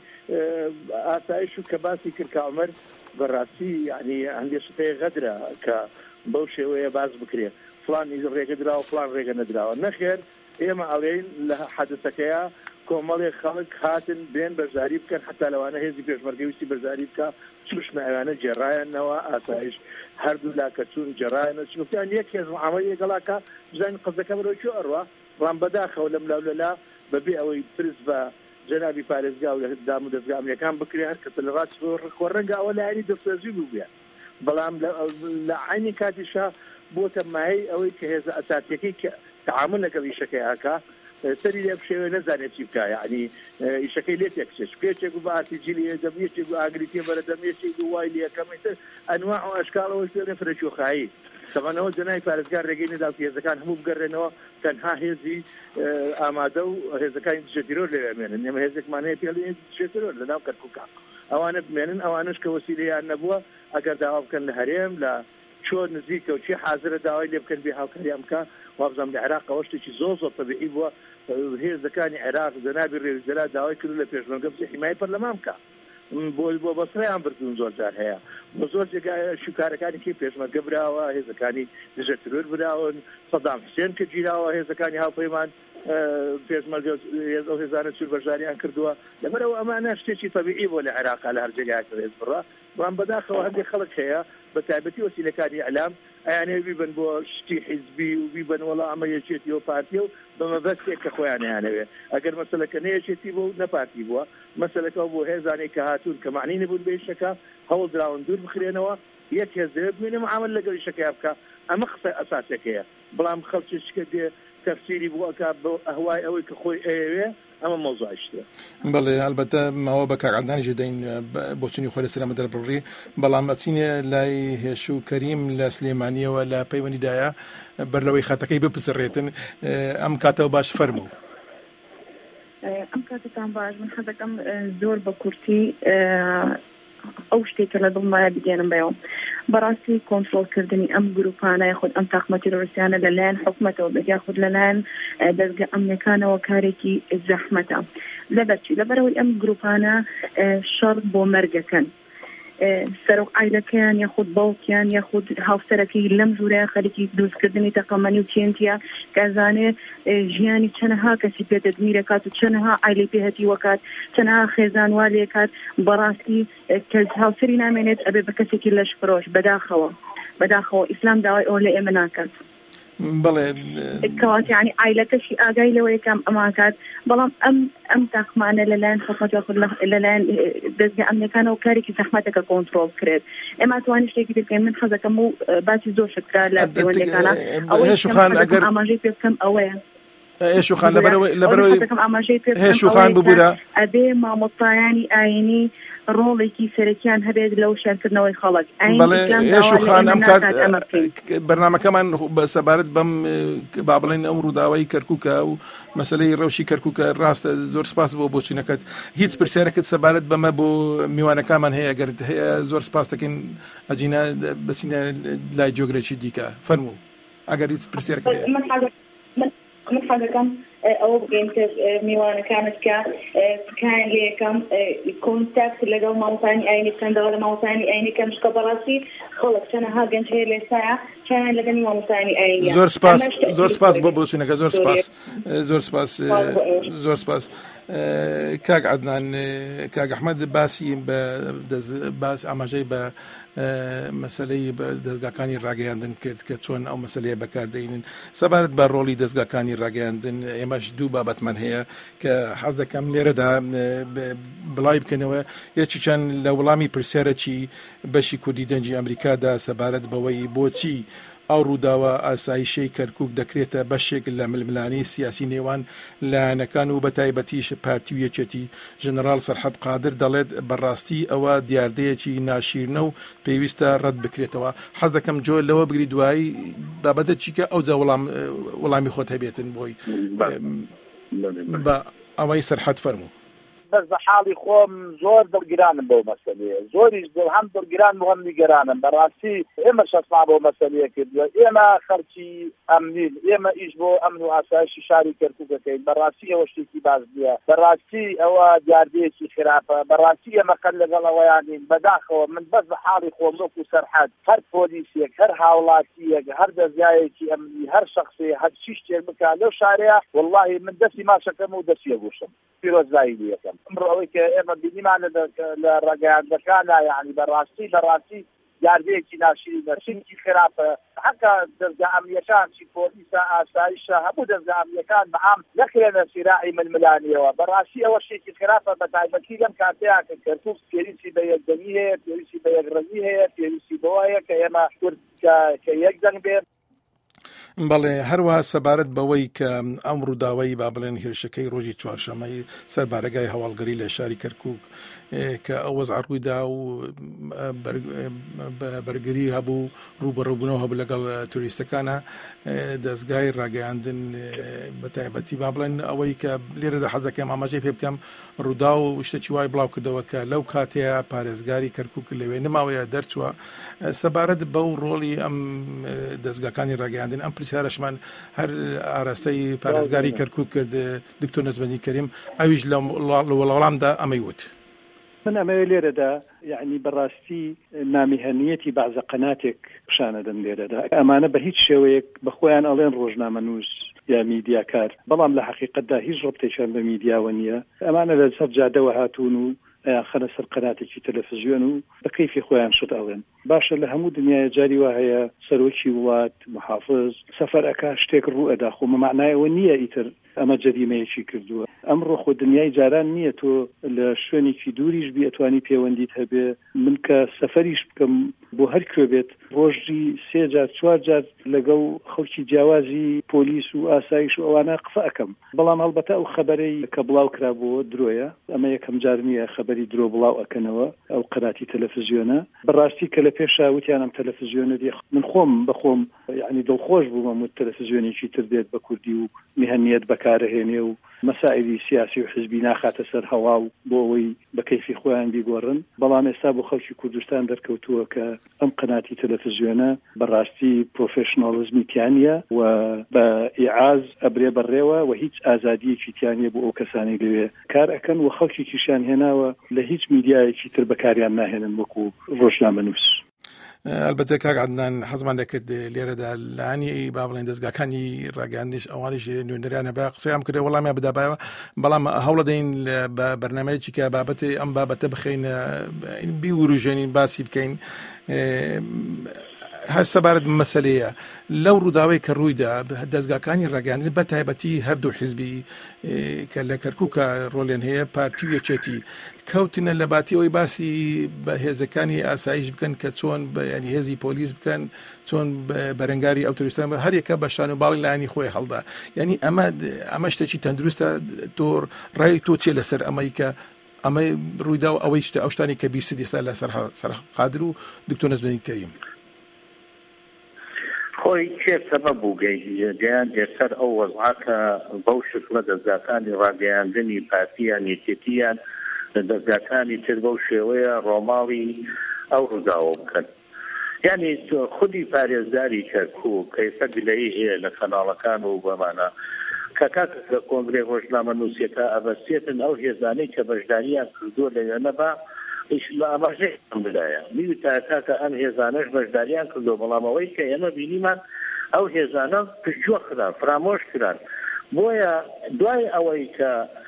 ئاسایش و کە باسی کرد کامەر بەڕاستی یعنی هەندێک شتەیە غەدرە کە بەو شێوەیە باز بکرێ فلان ڕێگە دراوە فلان ڕێگە نەدراوە نەخێر ئێمە ئەڵێن لە حادثەکەیە کۆمەڵێک خەڵک هاتن بێن بەرزاری بکەن حتا لەوانە هێزی پێشمەرگەویستی بەرزاری بکە چشمە ئەوانە جێڕایەنەوە ئاسایش هەردوو لاکە چوون جێڕایەنە چوتیان یەک هێز عەمەلی لەگەڵاکە بزانین قسەکە بەرەوەی ئەڕوا ڕام بەداخەوە لەم لاولەلا بەبێ ئەوەی پرس بە جەنابی پارێزگا و دام و دەستگا ئەمریکان بکرێ هەر کەسە لە ڕاست خۆڕەنگە ئەوە لە یاری دەستێژی بوو بێ بەڵام لە عینی کاتیشا بۆتە ماهەی ئەوەی کە هێزە ئەساتیەکەی کە تعامل لەگەڵ ئیشەکەی ئاکا سەری لێ بشێوێ نەزانێت چی بکە یعنی ئیشەکەی لێ تێکچێت پێچێک و بە ئارتیجی لێ دەمێچێک و ئاگریتێ بەرە دەمێچێک و وای لێەکەمێتە ئەنواع و ئەشکاڵەوە پێێنە فرەچۆخایی سەمانەوە جەنای پارێزگار ڕێگەی نەدا هێزەکان هەموو بگەڕێنەوە تەنها هێزی ئامادە و هێزەکانی دژێتیرۆر لێوێمێنن نێمە هێزێکمانەیە پێڵێ دژێتیرۆر لەناو کەرکووکە ئەوانە بمێنن ئەوانش کە وەسیلەیان نەبووە ئەگەر داوا بکەن لە هەرێم لە چۆن نزیکە و چی حاضرە داوای لێ بکەن بێ هاوکاریان بکە وابزانم لە عێراقەوە شتێکی زۆر زۆر تەبیعی بووە هێزەکانی عێراق جەنابی ڕێویزەرا داوای کردو لە پێشمەرگە بچێ حیمای پەرلەمان بکە بۆ بەسڕیان بردون زۆر جار هەیە بۆ زۆر جێگای شوکارەکانێکی پێشمەرگە براوە هێزەکانی دژەترۆر براون سەدام حوسێن کە گیراوە هێزەکانی هاوپەیمان پێشمەرگە ئەو هێزانە سوور بەشداریان کردووە لەبەرەوە ئەمانە شتێکی تەبیعی بۆ لە عێراقا لە هەر جێگایەک هێز بڕە بەڵام بەداخەوە هەندێک خەڵک هەیە بە تایبەتی وەسیلەکانی ئەعلام ئەیانەیە بیبن بۆ شتی حیزبی و بیبن وەڵا ئەمە یەکێتی و پارتیە و بەمەبەستێک کە خۆیان هیانەوێ ئەگەر مەسەلەکە نەیەکێتی بوو نەپارتی بووە مەسەلەکە بۆ هێزانێک کە هاتوون کە معنی نەبوون بە ئیشەکە هەوڵ دراون دوور بخرێنەوە یەک هێز دەوێت بمێنێ معامل لەگەڵ ئیشەکەیان بکە ئەمە قسە ئەساسەکەیە بەڵام خەڵکیشکە دێ تەفسیری بووەکە بە ئەهوای ئەوەی کە خۆی ئەوێ ئەمە مۆزوعشتە بەڵێ ئەلبەتە ماوە بە کاغدانیش دەین بۆچنی خۆی لەسەرمە دەربڕی بەڵام ئەچینێ لای هێشوو کەریم لە سلێمانیەوە لە پەیوەندیدایە بەر لەوەی خەتەکەی بپسڕێتن ئەم کاتەوە باش فەرموو ئەم کاتتان باش من حەزەکەم زۆر بە کورتی ئەو شتێکە لە دڵمایە بگەێنم بەوە بەڕاستی کۆنترۆلکردنی ئەم گروپانە یاخود ئەم تاقمە تیرۆریستیانە لەلایەن حکومەتەوە بێت یاخود لەلایەن دەستگا ئەمنیەکانەوە کارێکی زەحمەتە لەبەرچی لەبەرەوەی ئەم گروپانە شەڕ بۆ مەرگەکەن سەرۆک عایلەکەیان یاخود باوکیان یاخود هاوسەرەکەی لەم ژوورەیە خەریکی دروستکردنی تەقەمەنی و چێنتیە کەزانێ ژیانی چەندەها کەسی پێدەدمیرەکات و چەندەها عایلەی پێهەتی وەکات چەندەها خێزان وا لێکات بەڕاستی کەس هاوسەری نامێنێت ئەبێ بە کەسێکی لەش فرۆش بەداخەوە ئیسلام داوای ئەوە لە ئێمە ناکات بەڵێ کەوات یعنی عایلەکەشی ئاگای لەوە یەکەم ئەماکات بەڵام ئەم تاقمانە لەلایەن حکومەت لەلایەن دەستگا ئەمنیەکانەوە کارێکی زەحمەتەکە کۆنترۆل کرێت ئێمە توانی شتێکی بکەین من حەزەکەم و باسی زۆر شترا لە پەیوەندیەکانە ئەوەی ئاماژەی پێ بکەم ئەوەیە هێشوخان لەبەرەوەی هێشوخان ببوورە ئەبێ مامۆستایانی ئاینی ڕۆڵێکی سەرەکیان هەبێت لەو شارکردنەوەی خەڵک هێشوخان ئەم کات بەرنامەکەمان سەبارەت بەم با بڵێن ئەم ڕووداوای کەرکووکە و مەسەلەی ڕەوشی کەرکووکە ڕاستە زۆر سپاس بۆ بۆچینەکەت هیچ پرسیارەکەت سەبارەت بەمە بۆ میوانەکانمان هەیە ئەگەر هەیە زۆر سپاس دەکەین ئەجینە بچینە لای جۆگرێکی دیکە فەرموو ئەگەر هیچ پرسیارەکەت هەیە من حەزەکەم ئەوە بگەین کە میوانەکانت کە تکایان لێ یەکەم کۆنتاکت لەگەڵ مامۆستایانی ئاینی بکەندەوە لە مامۆستایانی ئاینی کە مشکە بەڕاستی خەڵک چەندەها گەنج هەیە لێسایە چیان لەگەڵی مامۆستایانی ئاینی زۆر سپاس بۆ بۆچینەکە زۆر سپاس کاک عەدنان کاک ئەحمەد باسی باس ئاماژەی بە مەسەلەی دەستگاکانی ڕاگەیاندن کرد کە چۆن ئەو مەسەلەیە بەکاردەینن سەبارەت بە ڕۆڵی دەستگاکانی ڕاگەیاندن ئێمەش دوو بابەتمان هەیە کە حەز دەکەم لێرەدا بڵای بکەنەوە یەکی چەند لە وەڵامی پرسیارەکی بەشی کوردی دەنجی ئەمریکادا سەبارەت بەوەی بۆچی ئەو ڕووداوە ئاسایشەی کەرکووک دەکرێتە بەشێک لە ململانی سیاسی نێوان لایەنەکان و بەتایبەتیش پارتی و یەکێتی ژنەرال سەرحەد قادر دەڵێت بەڕاستی ئەوە دیاردەیەکی ناشیرنە و پێویستە ڕەت بکرێتەوە حەز دەکەم جۆ لەوە بگری دوایی بابەتە چیکە ئەوجا وەڵامی خۆت هەبێتن بۆی بە ئەوەی سەرحەد فەرموو بەس بە حاڵی خۆم زۆر دڵگرانم بەو مەسەلەیە زۆریش هەم دڵگران و هەم نیگەرانم بەڕاستی ئێمە شەسما بۆ مەسەلەیە کردووە ئێمە خەرکی ئەمنین ئێمە ئیش بۆ ئەمن و ئاسایشی شاری کەرکووک دەکەین بەڕاستی ئەوە شتێکی باش نییە بەڕاستی ئەوە دیاردەیەکی خراپە بەڕاستی ئێمە قەت لەگەڵ ئەوەیانین بەداخەوە من بەس بە حاڵی خۆم وەکو سەرحەد هەر پۆلیسێک هەر هاوڵاتیەک هەر دەستگایەکی ئەمنی هەر شەخصێ هەر چی شتێک بکە لەو شارەیە وەڵڵاهی من دەستی ماشەکەم و دەستی ئەگوشم پیرۆزایی یەکەم ئەمڕۆ ئەوەی کە ئێمە بینیمانە لە ڕاگەیاندەکانە یعنی بەڕاستی یاردەیەکی ناشرینە شتێکی خراپە حەکە دەستگا ئەمنیەکان چی پۆلیسە ئاسایشە هەموو دەستگا ئەمنیەکان بەعام نەکرێنە سیراعی ململانیەوە بەڕاستی ئەوە شتێکی خراپە بەتایبەتی لەم کاتەیە کە کەرکووک پێویستی بە یەکدەنگی هەیە پێویستی بە یەکڕەزی هەیە پێویستی بەوە هەیە کە ئێمە کورد کە یەکدەنگ بێت بەڵێ هەروە سەبارەت بەوەی کە ئەم ڕووداوەی با بڵێن هێرشەکەی ڕۆژی چوارشەمەی سەربارەگای هەواڵگەری لە شاری کەرکووک کە ئەو وەزع ڕوویدا و بەرگری هەبوو ڕوبەڕووبوونەوە هەبوو لەگەڵ توریستەکانە دەستگای ڕاگەیاندن بەتایبەتی با بڵێن ئەوەی کە لێرەدا حەزەکەم ئاماژەی پێ بکەم ڕوودا و شتێکی وای بڵاو کردەوە کە لەو کاتەیە پارێزگاری کەرکووک لەوێ نماوەیە دەرچووە سەبارەت بەو ڕۆڵی ئەم دەستگاکانی ڕاگەیاندن ئەم پرسیارەشمان هەر ئاراستەی پارێزگاری کەرکووک کرد دکتۆر نەزمەندی کەریم ئەویش لە وەڵامدا ئەمەی وت من ئەمەوێ لێرەدا یعنی بەڕاستی نامیهەنیەتی بەعزە قەناتێک پیشانەدەم لێرەدا ئەمانە بە هیچ شێوەیەک بە خۆیان ئەڵێن ڕۆژنامەنووس یا میدیاکار بەڵام لە حەقیقەتدا هیچ ڕۆبتێکیان بە میدیاوە نییە ئەمانە لە سەر جادەوە هاتوون و خەنە سەر قەناتێکی تەلەڤیزیۆن و بە کەیفی خۆیان شت ئەڵێن باشە لە هەموو دنیای جاری وا هەیە سەرۆکی وڵات محافظ سەفەر ئەکا شتێک ڕوو ئەدا خۆ مەمعنایەوە نییە ئیتر ئەمە جەریمەیەکی کردووە ئەمڕۆ خۆ دنیای جاران نییە تۆ لە شوێنێکی دووریش بی ئەتوانی پەیوەندیت هەبێ من کە سەفەریش بکەم بۆ هەر کوێ بێت ڕۆژی 3 جار 4 جار لەگەڵ خەڵکی جیاوازی پۆلیس و ئاسایش و ئەوانە قسە ئەەکەم بەڵام هەڵبەتە ئەو خەبەرەی کە بڵاو کرابووە درۆیە ئەمە یەکەم جار نییە خەبەری درۆ بڵاو ئەکەنەوە ئەو قەناتی تەلەڤیزیۆنە بەڕاستی کە لە پێشا وتیان ئەم تەلەڤیزیۆنە دی من خۆم بەخۆم یعنی دڵخۆش بووم و تەلەڤیزیۆنێکی تر دێت بە کوردی و میهەنیەت بەکارهێنێ و مەسائلی سیاسی و حزبی ناخاتە سەر هەواڵ بۆ ئەوەی بە کەیفی خۆیان بیگۆڕن بەڵام ئێستا بۆ خەڵکی کوردستان دەرکەوتووە کە ئەم قەناتی تەلەڤیزیۆنە بەڕاستی پرۆفێشناڵزمی تیانە و بە ئیعاز ئەبرێ بەڕێوە و هیچ ئازادیەکی تیانە بۆ ئەو کەسانی لەوێ کار ئەکەن و خەڵکیشیان هێناوە لە هیچ میدیایەکی تر بەکاریان ناهێنن وەکو ڕۆژنامەنووس البته کاک عەدنان حەزمان دەکرد لێرەدا لانی با بڵێن دەستگاکانی ڕاگەاندنیش ئەوانیش نوێنەریانە بە قسەیان کردێ وەڵامیان بدابایەوە بەڵام هەوڵە دەین بە بەرنامەیەکی کە بابەتی ئەم بابەتە بخەین بیوروژێنین باسی بکەین هەر سەبارەت مەسەلەیە لەو ڕووداوەی کە ڕوویدا دەستگاکانی ڕاگەاندن بە تایبەتی هەردوو حیزبی کە لە کەرکووکە ڕۆڵێن هەیە پارتی و یەکێتی کەوتنە لە باتیەوەی باسی بە هێزەکانی ئاسایش بکەن کە چۆن ینی هێزی پۆلیس بکەن چۆن بەرەنگاری ئەوتۆریستان هەر یەکە بە شان و باڵی لایانی خۆی هەڵدا یعنی ئەمە شتێکی تەندروستە تۆ ڕای تۆ چێ لەسەر ئەمەی کە ئەمە ڕوویدا و ئەوەی ئەو شتانی کە بیست دیستا لە سەر قادر و دکتۆر نەزمەندی کەریم خۆی کێ سەبەب بوو گەیان لەسەر ئەو وەزعاتە بەو شکلە دەستگاکانی ڕاگەیاندنی پارتیان یەکێتیان لە دەستگاکانی تر بەو شێوەیە ڕۆماڵی ئەو ڕووداوە بکەن یعنی خودی پارێزگاری کەرکووک کەیفە گلەیی هەیە لە کەناڵەکان و بەمانە کە کاتێک کۆنگرێ ڕۆژنامەنووسیەکە ئەبەستێتن ئەو هێزانەی کە بەشداریان کردووە لەوێنە بە لە ئاماژەیەکم بدایە میوتاکە ئەم هێزانەش بەشداریان کردو بەڵامەوەی کە ئێمە بینیمان ئەو هێزانە پشتووە کران فرامۆش کران بۆیە دوای ئەوەی کە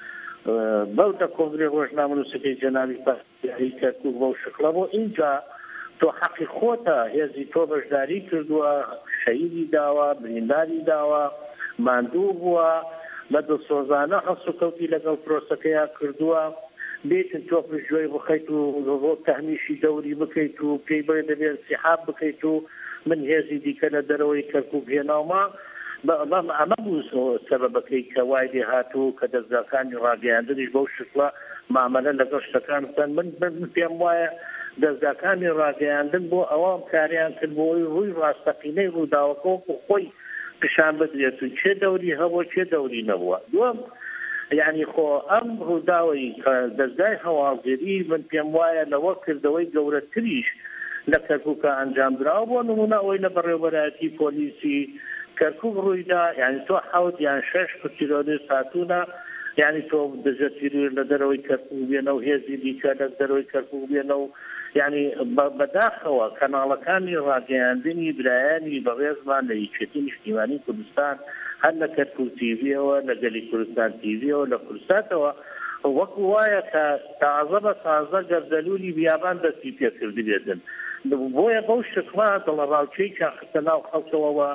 بەودە کۆنگرێ ڕۆژنامە نووسەکەی جەنابی پاسیاری کەرکووک بەو شکڵە بۆ اینجا تۆ حەقی خۆتە هێزی تۆ بەشداری کردووە شەهیدی داوە برینداری داوە ماندوو بووە بە دڵسۆزانە هەست و کەوتی لەگەڵ پرۆسەکەیان کردووە بێتن تۆ پژوێی بخەیت و بۆ تەهمیشی دەوری بکەیت و پێی بڵێ دەبێت سیحاب بکەیت و من هێزی دیکە لە دەرەوەی کەرکووک هێناومە ئەمە بوو سەبەبەکەی کە وای لێ هاتوو کە دەستگاکانی ڕاگەیاندنیش بەو شکڵە مامەلە لەگەڵ شتەکانتان من پێم وایە دەستگاکانی ڕاگەیاندن بۆ ئەوە کاریان کرد بۆی ڕووی ڕاستەقینەی ڕووداوەکە خۆی پیشان بدرێت و چێ دەوری هەبووە چێ دەوری نەبووە دووەم یعنی خۆ ئەم ڕووداوی کە دەستگای هەواڵگیری من پێم وایە لەوە کردەوەی گەورەتریش لە کەرکووکە ئەنجام درراوە بۆ نمونە ئەوەی لە بەڕێوەبەرایەتی پۆلیسی کەرکووک ڕوویدا یعنی تۆ 7 یان 6 تیرۆریست هاتوونە یعنی تۆ دەجەتیری لە دەرەوەی کەرکووک بێنە و هێزی دیکە لە دەرەوەی کەرکووک بێنە و یعنی بەداخەوە کەناڵەکانی ڕاگەیاندنی برایانی بەڕێزمان لە یەکێتی نیشتیمانی کوردستان هەر لە کەرکووک تیڤیەوە لە گەلی کوردستان تیڤیەوە لە کوردستانەوە وەکو وایە کە تازە بە تازە گەردەلوولی بیابان دەستی پێکردی بێتن بۆیە بەو شکڵە دڵە ڕاوچەی کاخستە ناو خەڵکەوەوە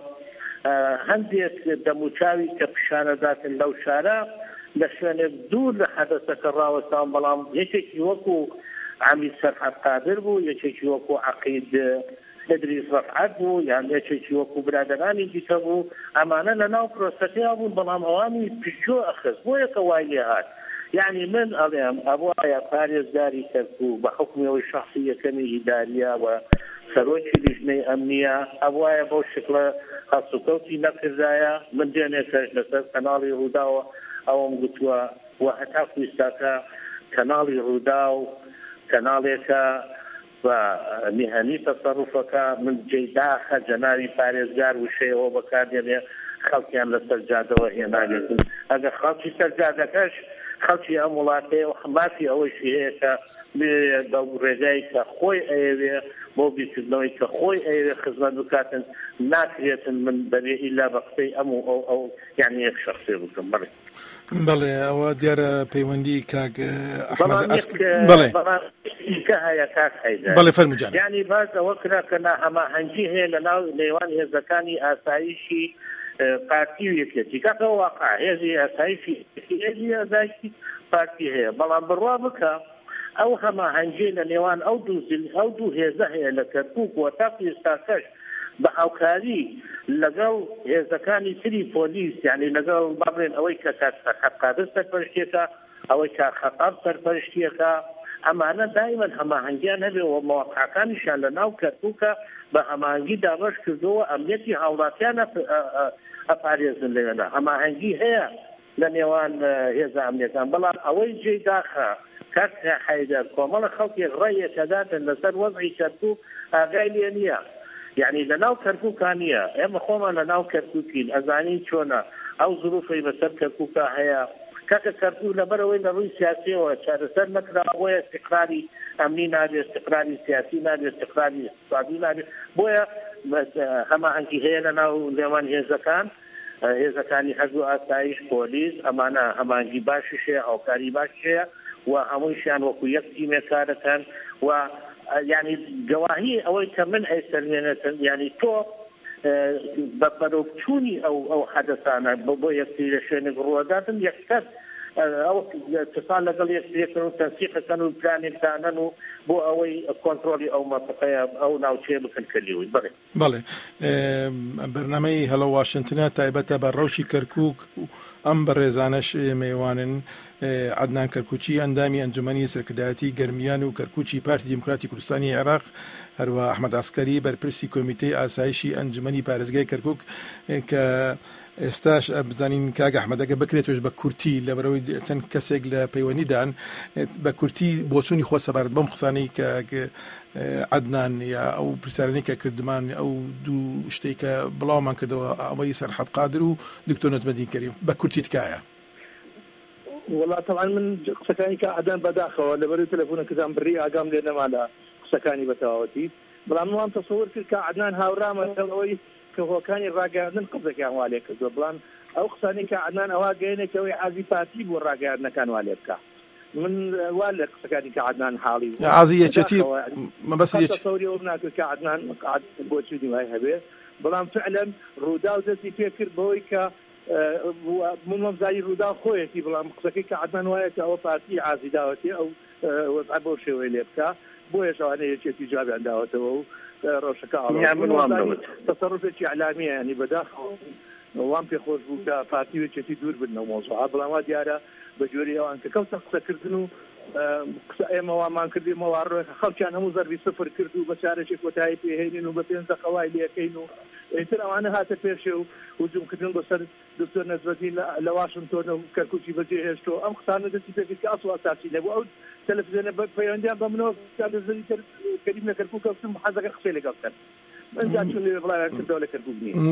هەندێک دەموچاوی کە پیشانەداتن لەو شارە لە شوێنێک دوور لە حەدەسەکە ڕاوەستان بەڵام یەکێکی وەکو عامی سەرحەد قادر بوو یەکێکی وەکو عەقید ئیدریس ڕەفعەت بوو یان یەکێکی وەکو برادرانی دیکە بوو ئەمانە لە ناو پرۆسەکەیا بوون بەڵام ئەوانی پشتۆ ئەخست بۆیە کە وای لێ هات یعنی من ئەڵێم ئەوایە پارێزگاری کەرکووک بە حکمەوەی شەخسی یەکەمی هیداریە و سەرۆکی لیژنەی ئەمنیە ئەوایە بەو شکڵە هەسوکەوتی نەکردایە من دێنێکەش لەسەر کەناڵی ڕووداوە ئەوم گوتووە و هەتا کویستاکە کەناڵی ڕوودا و کەناڵێکە و میهەنی تەسەڕوفەکە من جێداخە جەناوی پارێزگار وشەیەوە بەکاردێنێ خەڵکیان لەسەر جادەوە هێناگێتن ئەگەر خەڵکی سەر جادەکەش خەڵکی ئەم وڵاتەیە و حماسی ئەوەیشی هەیە کە بە ڕێگای کە خۆی ئەیەوێ بۆ بیرکردنەوەی کە خۆی ئەیەوێ خزمەت بکاتن ناکرێتن من بەبێ ئیلا بە قسەی ئەو یعنی یەک شەخصێ بکەم بڵێ بەڵێ ئەوە دیارە پەیوەندی کاک ئەحمەد هەیە کاک حەیدەر بەڵێ فەرمووجان یعنی باز ئەوە کرا کە هەماهەنگی هەیە لە ناو نێوان هێزەکانی ئاسایشی پارتی و یەکێتی کاکە واقع هێزی ئاسایشی هێزی ئاسایشی پارتی هەیە بەڵام بڕوا بکە ئەو هەماهەنگی لە نێوان ئەو دوو هێزە هەیە لە کەرکووک و تا ئێستاکەش بە هاوکاری لەگەڵ هێزەکانی تری پۆلیس یعنی لەگەڵ بابرێن ئەوەی کە قادر سەرپەرشتێکە ئەوەی کا خەتاب سەرپەرشتێکە ئەمانە دایمەن هەماهەنگیان هەبێ و مەواقعەکانیشان لە ناو کەرکووکە بە هەماهەنگی دابەش کردەوە ئەمنیەتی هاوڵاتیان ئەپارێزن لەوێنە هەماهەنگی هەیە لە نێوان هێزە ئەمنیەکان بەڵام ئەوەی جێی داخە کاک حەیدەر کۆمەڵە خەڵکی ڕێیەکە دادن لەسەر وەزعی کەرکووک ئاگای لێ نییە یعنی لە ناو کەرکووکان نییە ئێمە خۆمان لە ناو کەرکووکین ئەزانی چۆنە ئەو ظروفی بەسەر کەرکووکە هەیە کاکە کەرکووک لەبەرەوەی لە ڕووی سیاسیەوە چارەسەر نەکراوە استقراری ئەمنی نابێت استقراری سیاسی نابێت استقراری اقتصادی نابێت بۆیە هەماهەنگی هەیە لە ناو نێوان هێزەکانی هەردوو ئاسایش پۆلیس ئەمانە هەماهەنگی باشیش هەیە هاوکاری باش هەیە و هەموویشیان وەکو یەک تیمێک کارەکەن و یعنی گەواهی ئەوەی کە من ئەیسەرمێنێتن یعنی تۆ بە بەرەوچوونی ئەو حەدەسانە بۆ یەکتری لە شوێنێک ڕوەداتن یەککەس ئەو اتصال لەگەڵ یەکترێکن و تەنسیقەکەن و پلانێکدانن و بۆ ئەوەی کۆنتڕۆلی ئەو مەنطقەیە ئەو ناوچەیە بکەن کەلیوی بڵێ بەڵێ بەرنامەی هەڵە واشنتنە تایبەتە بە ڕەوشی کەرکووک ئەم بەڕێزانەش میوانن عەدنان کەرکووچی ئەندامی ئەنجومەنی سەرکردایەتی گەرمیان و کەرکووچی پارتی دیموکراتی کوردستانی عێراق هەروە ئەحمەد عەسکەری بەرپرسی کۆمیتەی ئاسایشی ئەنجومەنی پارێزگای کەرکووک کە ئێستاش بزانین کاک ئەحمەد ئەگە بکرێتەوەش بە کورتی لەبەرەوەی چەند کەسێک لە پەیوەندیدان بە کورتی بۆچوونی خۆ سەبارەت بەم قسانەی کە عەدنان یا ئەو پرسیارانەی کە کردمان ئەو دوو شتێک کە بڵاومان کردەوە ئەوەی سەرحەد قادر و دکتۆر نەجمەدین کەریم بە کورتی تکایە والله طبعا من قسەکانی کە عەدنان بەداخەوە لەبەرەوەی تەلەفۆنەکەتان بڕی ئاگام لێ نەما لە قسەکانی بەتەواوەتی بەڵام وام تەسەوور کرد کە عەدنان هاوڕامە لەوەی کە هۆکانی ڕاگەاندن قبزەکەیان وا لێ کردووە بەڵام ئەو قسانی کە عدنان ئەوە گەیەنێکەوەی حازی پارتی بۆ ڕاگەیاندنەکان وا لێ بکە من وا لە قسەکانی کە عدنان حاڵی عازی یەکێتی مەبەستی تەسەوری ئەو ناکرد کە عدنان بۆچوونی وای هەبێ بەڵام فعلا ڕوودا و دەستی پێ کرد بەوەی کە من مەمزایی ڕوودا خۆیەتی بەڵام قسەکەی کە عدنان وایە کە ئەوە پارتی عازی داوەتی ئەو وەزع بۆ شێوەی لێ بکە بۆیە شەوانە یەکێتی جوابیان داوەتەوە و ڕۆژەکە تەسەڕوفێکی ئەعلامیە ینی بەداخەوە وام پێ خۆش بوو کە پارتی وێکێتی دوور بنەوە مۆزوعە بەڵام وا دیارە بە جۆری ئەوان کە کەوتە قسەکردن و ئێمە وامان کردیمەوە ڕۆیە خەڵکیان هەموو زەربی سفر کرد و بە چارێکی کۆتایی پێهێنین و بە پێنجە قەوای لێەکەین و ئیتر ئەوانە هاتە پێشێ و هجوومکردن بەسەر دکتۆر نەزبەتی لە واشنگتۆن و کەرکووکی بەجێهێشتەوە ئەم قسانە دەستی پێکرد کە ئەسڵ ئاساسی نەبوو ئەو تەلەڤیزیۆنە پەیوەندیان بە منەوە کەریم لە کەرکووک کەوتم حەزەکە قسەی لەگەڵ کرد من جا چون لێ بڵاویان کردەوە لە کەرکووک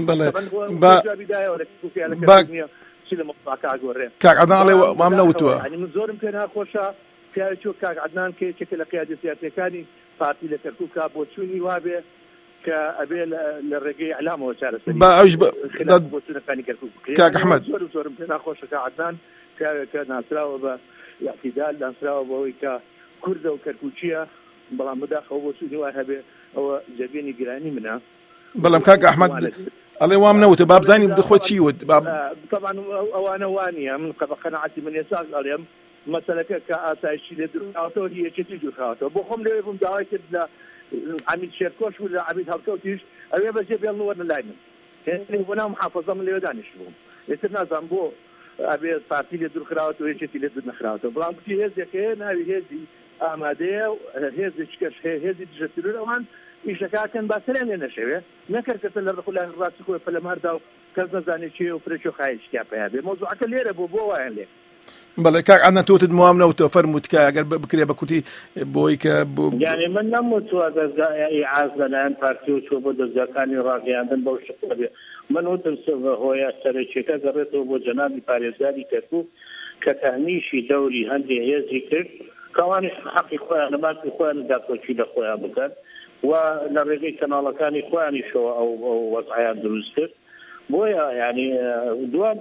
نییە کاک عدنان ئەڵێ وام نەوتووە من زۆرم پێ ناخۆشە پیاوێکی لە عدنان کە یەکێکە لە قیادە سیاسیەکانی پارتی لە کەرکووکا بۆ چوونی وابێ کە ئەبێ لە ڕێگەی ئەعلامەوە چارەسەری بۆچوونەکانی کەرکووک کاک ئەحمەد زۆرم پێ ناخۆشە کە عدنان پیاوێکە ناسراوە بە یاقیدال ناسراوە بەوەی کە کوردە و کەرکووکیە بەڵام بەداخەوە بۆ چوونی وای هەبێ ئەوە جێبێنی گرانی منە بەڵام کاک ئەحمەد ئەڵێ وام نەوتە با بزانین بخۆ چی وت طبعا ئەوانە وانە من قەنەعەتی من ێساس ئەڵێم مەسەلەکە کە ئاسایشی لێ درراوەتەوە یەکێتی دوورخاوەتەوە بۆ خۆم لێ بووم داوای کرد لە عەمید شێرکۆش و لە عەمید هەڵکەوتیش ئەوێ بەجێ بێڵن وەرنە لای من بۆ ناو محافەزە من لێوە دانیشت بووم ئێتر نازانم بۆ ئەبێ پارتی لێ دوورخراوەتەوە یەکێتی لێ دوور نەخراوەتەوە بەڵام گوتی هێزێکەیە ناوی هێزی ئامادەیە و هێزێکش هەیە هێزی دژەترور ئەوان ئیشەکەکەن باسەریان لێ نەشەوێ نەکردکە لە ڕخولای ڕاستی خۆی پەلەماردا و کەس نەزانێت چێ و فرێکی و خایشتیا پێیا بێ مۆزوعەکە لێرە بۆ وایان لێ بەڵێ کاک عدنان تۆتت موام نەوتەوە فەرمووت کە ئەگەر بکرێ بە کورتی بۆی کە یعنی من نەموتووە دەستگای ئیعاز لەلایەن پارتی و چوو بۆ دەستگاکانی ڕاگەیاندن بەو شکل بێ من وتم هۆیە سەرەکیەکە گەڕێتەوە بۆ جەنابی پارێزگاری کەرکووک کە تەهمیشی دەوری هەندێک هێزی کرد کەوانیش حەقی خۆیان لە مارکی خۆیان داخۆچی لە خۆیان بکەن و لە ڕێگەی کەناڵەکانی خۆیانیشەوە ئەو وەزعیان دروست کرد بۆیە یعنی دوام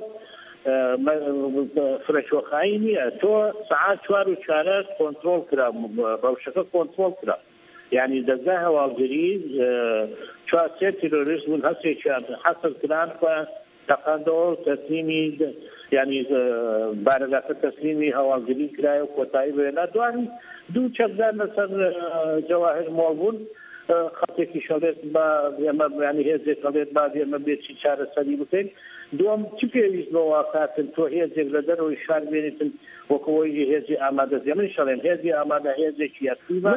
فرەشۆخایی نییە تۆ سعات 4 و 4 کۆنترۆل کرا ڕەوشەکە کۆنترۆل کرا یعنی دەستگای هەواڵگری 4 تیرۆریست بوون هەستێکیان حەسر کران خۆیان تەقاندەوە تەسلیمی یعنی بارەداکە تەسلیمی هەواڵگری کرایە و کۆتایی بێنە دوانی دوو چەکدار لەسەر جەواهر مۆڵ بوون خەڵکێکی شەڵێت بە ئێمە ینی هێزێک هەڵێت با ئێمە بێتی چارەسەری بکەین دووەم چی پێویست بە واکاتن تۆ هێزێک لە دەرەوەی شار بێنیتن وەکەوەی هێزی ئامادەزیە من شەڵێن هێزی ئامادە هێزێکی یاسیبە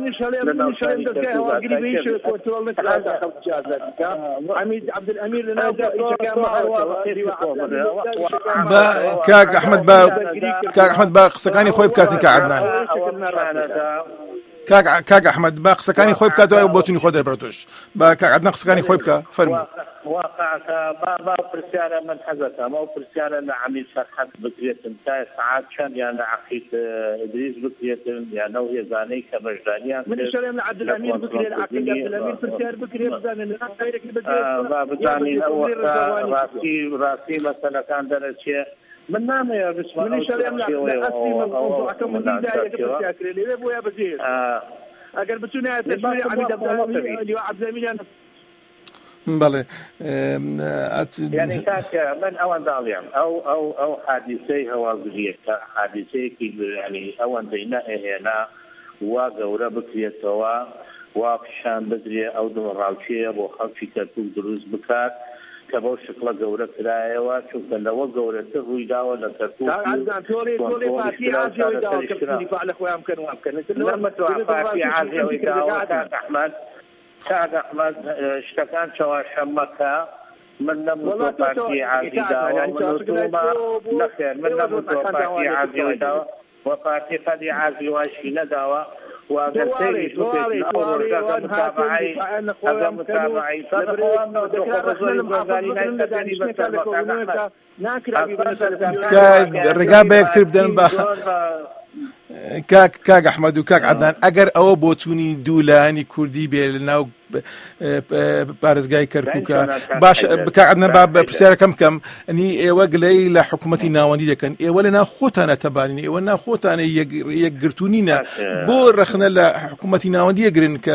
کاک ئەحمەد با قسەکانی خۆی بکاتن کە عدنان کاک ئەحمەد با قسەکانی خۆی بکاتەوە بۆ چوونی خۆ دەربڕتۆش با کاک عدنان قسەکانی خۆی بکە فەرموو واقعك ما برسالة من حزتها ما برسالة لعميل فرحات بكريتن تاي ساعات كان يعني عقيد إدريس بكريتن يعني وهي زاني كمجدانية من الشريم لعبد الأمير بكري العقيد عبد الأمير فرسال بكري بزاني غيرك بزاني راسي مثلا كان درسية من نام يا بسم الله من الشريم لأسلي موضوعك من بداية كبرتي أكري ليه بويا بزير أقل بتوني تشوي عبد الأمير بله يعني كاك من أوان داليان أو حادثي هواڵگریە حادثەیەکی يعني أوان دينائه هنا وقورة بكريتوا وافشان بدري أو دو راوچية بو خلقي كركوك دروز بكات كبو شكل قورة كرايوا شوف لو قورة تغوي داوة لكركوك عزنا تولي فاتي عازي ويداوة كركوك فعل أخويا أمكن لما توقع في عازي ويداوة كاك أحمد كاك أحمد اشتكان شواشمكا من نمو بارتي عازي داوة من نخير من نمو بارتي عازي وداوة وبارتي قدي عازي واشي نداوة وقلتي شوفي الأول هذا متابعي فالأخوان ودخل وقالي نايستاني بسرمكا ڕێگا بە یەکتر بدەن بە کاک ئەحمەد و کاک عەدنان ئەگەر ئەوە بۆ چوونی دوو لایەنی کوردی بێ لە ناو پارێزگای کەرکووکە باش بکعدنە با پرسیارەکەم کەم ئەنی ئێوە گلەی لە حکوومەتی ناوەندی دەکەن ئێوە لە ناو خۆتانە تەبانین ئێوە ناو خۆتانە یەکگرتوونینە بۆ ڕەخنە لە حکوومەتی ناوەندی ئەگرن کە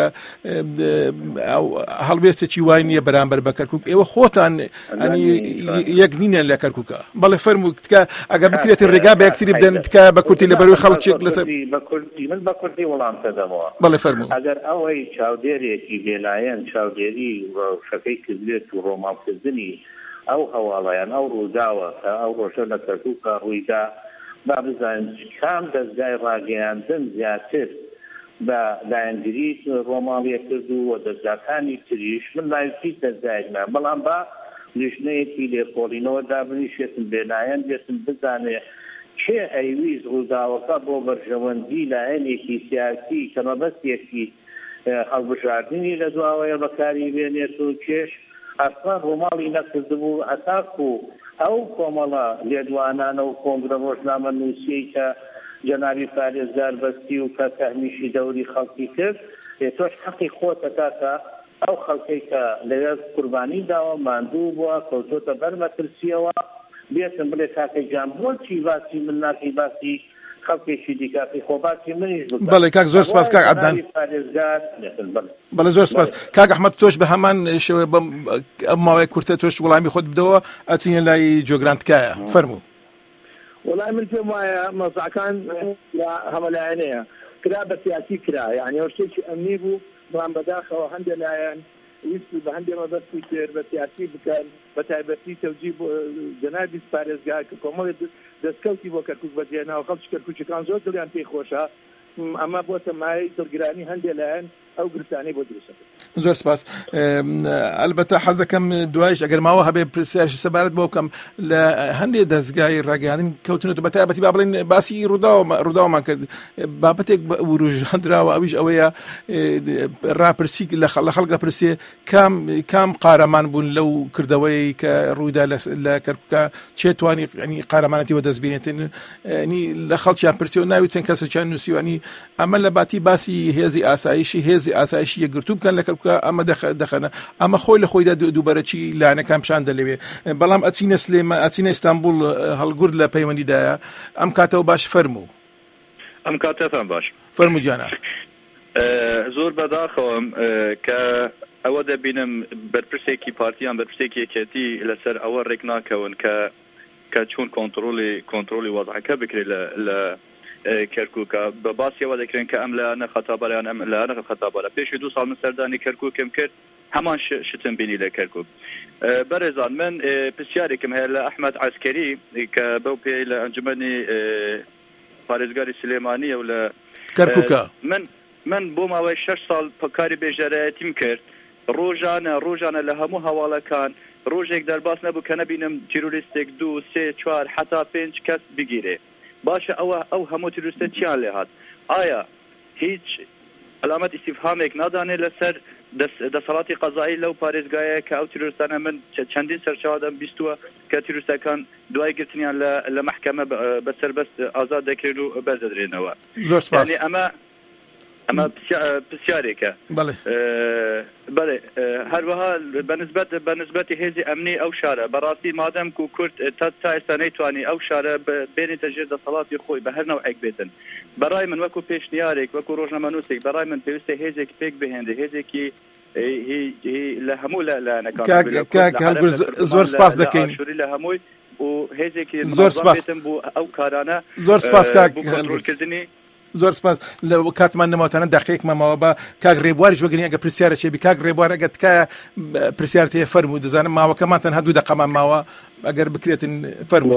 هەڵبێستێکی وای نییە بەرامبەر بە کەرکووک ئێوە خۆتان یەک نینە لە کەرکووکە بەڵێ فەرموو تکە ئەگەر بکرێتی ڕێگا بە یەکتری بدەن تکە بە کورتی لە بەروی خەڵکێک لەسەر من بە کوردی وەڵام دەدەمەوە بەڵێ فەرموو ئەگەر ئەوەی چاودێرێکی لێلایەن چاودێری شەکەی کردێت و ڕۆماڵکردنی ئەو هەواڵەیان ئەو ڕووداوە کە ئەو ڕۆژە لە کەرکووکە ڕوویدا با بزانین کام دەستگای ڕاگەیاندن زیاتر بە دایانگیری ڕۆماڵیە کرد و دەستگاکانی تریش من لایەتی دەستگایەکمان بەڵام با لیژنەیەکی لێکۆڵینەوە دابنیشێتن بێنایەن بێتن بزانێ چێ ئەیویست ڕووداوەکە بۆ بەرژەوەندی لایەنێکی سیاسی کە مەبەستێکی هەڵبژاردننی لە دواوەیە بەکاری بێنێت و کێش ئەسڵان ڕۆماڵی نەکردبوو ئەتاک و ئەو کۆمەڵە لێدوانانە و کۆنگرە ڕۆژنامە نووسیی کە جەنابی پارێزگار بەستی و کە تەهمیشی دەوری خەڵکی کرد تۆش حەقی خۆتە تاکە ئەو خەڵکەی کە لەوێ قوربانی داوە ماندوو بووە کەوتۆتە بەر مەترسیەوە بێتم بڵێ کاکەی جان بۆچی باسی من ناکەی باسی خەڵکێکی دیکاتی خۆ باسی منیش بکە بەڵێ کاک زۆر سپاس کاک عەدنان بەڵێ زۆر سپاس کاک ئەحمەد تۆش بە هەمان شێوە بەم ماوەی کورتە تۆش وەڵامی خۆت بدەوە ئەچینە لای جۆگرانتکایە فەرموو وەڵای من پێم وایە مەزاکان هەمەلایەنەیە کرا بە سیاسی کرا یعنی ئەو شتێکی ئەمنی بوو بڵام بەداخەوە هەندێک لایەن ویستی بە هەندێک مەبەستی کرد بە سیاسی بکەن بە تایبەتی تەوجی جەنابی پارێزگا کە کۆمەڵی دەستکەوتی بۆ کەرکووک بەجێناوە خەڵکی کەرکووچەکان زۆر دڵیان پێی خۆشە ئەمە بۆتە مای دڵگرانی هەندێک لایەن ئەو گرتانەی بۆ دروستە زۆر سپاس ئەلبەتە حەز دەکەم دوایش ئەگەر ماوە هەبێ پرسیارشی سەبارەت بۆ بکەم لە هەندێک دەستگای ڕاگەیاندن کەوتنەوە بە تایبەتی با بڵێن باسی ڕووداومان کرد بابەتێک وروژاندراوە ئەویش ئەوەیە ڕاپرسی لە خەڵک پرسێ کام قارەمان بوون لەو کردەوەی کە ڕوویدا لە کەرکووکە چێتوانی قارەمانەتی وە دەستبێنێتن لە خەڵکیان پرسیەوە ناوی چەند کەسێکیان نووسیوانی ئەمە لە باتی باسی هێزی ئاسایشی یەکگرتوو بکەن لە کەرکووکە ئەمە دەخەنە ئەمە خۆی لە خۆیدا دووبەرەچی لایەنەکان پیشان دەلەوێ بەڵام ئەچینە سلێمە ئەچینە ئیستانبول هەڵگورد لە پەیوەندیدایە ئەم کاتەوە باش فەرموو ئەم کاتەتان باش فەرموو جانە زۆر بەداخەوەم کە ئەوە دەبینم بەرپرسێکی پارتیان بەرپرسێکی یەکێتی لەسەر ئەوە ڕێک ناکەون کە چۆن کۆنتڕۆلی وەزعەکە بکرێت لە کەرکووکە بە باسیەوە دەکرێن کە ئەم لایەنە خەتابەریان ئەم لایەنە خەتابەرە پێشی 2 ساڵ من سەردانی کەرکووکم کرد هەمان شتم بینی لە کەرکووک بەڕێزان من پرسیارێکم هەیە لە ئەحمەد عەسکەری کە بەو پێی لە ئەنجومەنی پارێزگاری سلێمانیە و لە کەرکووکە من بۆ ماوەی 6 ساڵ کاری بێژەرایەتیم کرد ڕۆژانە لە هەموو هەواڵەکان ڕۆژێک دەرباس نەبوو کە نەبینم تیرۆریستێک 2 3 4 حتا 5 کەس بگیرێ باشە ئەو هەموو تیرۆریستە چیان لێ هات ئایا هیچ علامەت ئیستیفهامێک نادانێت لەسەر دەسەڵاتی قەزایی لەو پارێزگایە کە ئەو تیرۆریستانە من چەندین سەرچاوادەم بیستووە کە تیرۆریستەکان دوای گرتنیان لە مەحکەمە بەسەربەست ئازاد دەکرێن و بەردەدرێنەوە زۆر سپاس ئەمە پرسیارێکە بەڵێ هەروەها بەنسبەتی هێزی ئەمنی ئەو شارە بەڕاستی مادەم و کورد تا ئێستا نەیتوانی ئەو شارە بێنێتە ژێر دەسەڵاتی خۆی بە هەر نەوعێک بێتن بەڕای من وەکو پێشنیارێک وەکو ڕۆژنامەنووسێک بەڕای من پێویستە هێزێک پێک بهێندە هێزێکی لە هەموو لایەنەکان زۆر سپاس دەکەین لە هەمووی و هێزێکی زۆر سپاسم بوو ئەو کارانە زۆر سپاس کۆنتڕۆلکردنی زۆر سپاس لە کاتمان نەماوەتانە دەقیقمەمەوە بە کاک ڕێبواریش وەگەنی ئەگە پرسیارە چێبی کاک ڕێبوار ئەگە تکایە پرسیارتەیە فەرموو دەزانم ماوەکەمانتەن هەدوو دەقەمان ماوە ئەگەر بکرێتن فەرموو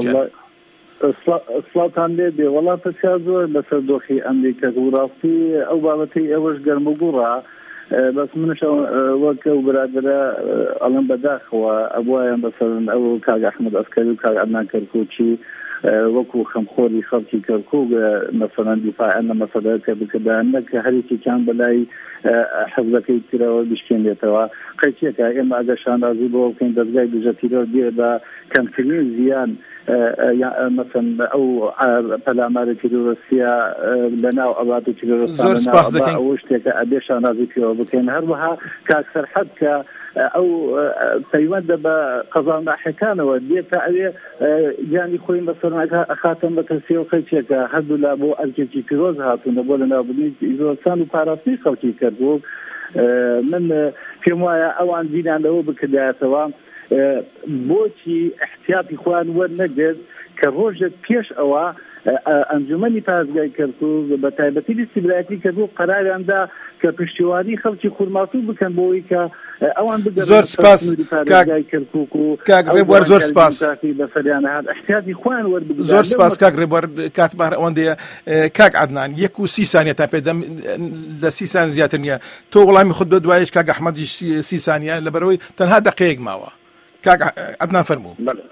سڵاتان لێ بێ وەڵا پرسیار زۆر لەسەر دۆخی ئەمریکا و ڕاستی ئەو بابەتی ئەوەش گەرم و گوڕە بەس منش وەکە و برادرە ئەڵم بەداخەوە ئەبوایان بەسەر ئەو کاک ئەحمەد عەسکەری و کاک عەدنان کەرکووچی وەکو خەمخۆری خەڵکی کەرکووک مەسەڵەن دیفاعەن لە مەسەلەکە بکردانە کە هەرێکێکیان بەلای حەزەکەی ترەوە بشکێنێتەوە قەیچێکە ئێمە ئەگەر شاندازی بۆ بکەین دەستگای دژەتیرۆ دێ بە کەمترین زیان مثلا ئەو پەلامارە تیرۆرۆسیە لەناو ئەڵات و تیرۆرۆسیانە ئەو شتێکە ئەبێ شاندازی پێوە بکەین هەروەها کاک سەرحەد کە ئەو پەیوەندە بە قەزاڵناحەکانەوە دێتە ئەوێ گیانی خۆی مەسەڵەنەکە ئەخاتەن بە تەسیە و قەیچێکە هەردوو لا بۆ ئەرکێکی پیرۆز هاتوونە بۆ لەناوبردنی ئیزۆسان و پاراستنی خەڵکی کردبوو من پێم وایە ئەوان بینانەوە بکردایەتەوە بۆچی احتیاطی خۆیان وەرنەگرت کە ڕۆژێک پێش ئەوە ئەنجومەنی پارێزگای کەرکووک بە تایبەتی لیستی کەرکووک قەراریاندا کە پشتیوانی خەڵکی خورماتوو بکەن بۆی کە ئەوان بگەن زۆر سپاس کەرکووک و کاک ڕێبوار زۆر سپاس بەسەریانە هات احتیاطی خۆیان وەربگرن زۆر سپاس کاک ڕێبوار کاتمان ئەوەندەیە کاک عەدنان 1 و 30 ثانیە تا پێدەم لە 30 ثانیە زیاتر نییە تۆ وەڵامی خودت بە دوایش کاک ئەحمەدیش 30 ثانیە لەبەرەوەی تەنها دەقەیەک ماوە کاک عەدنان فەرموو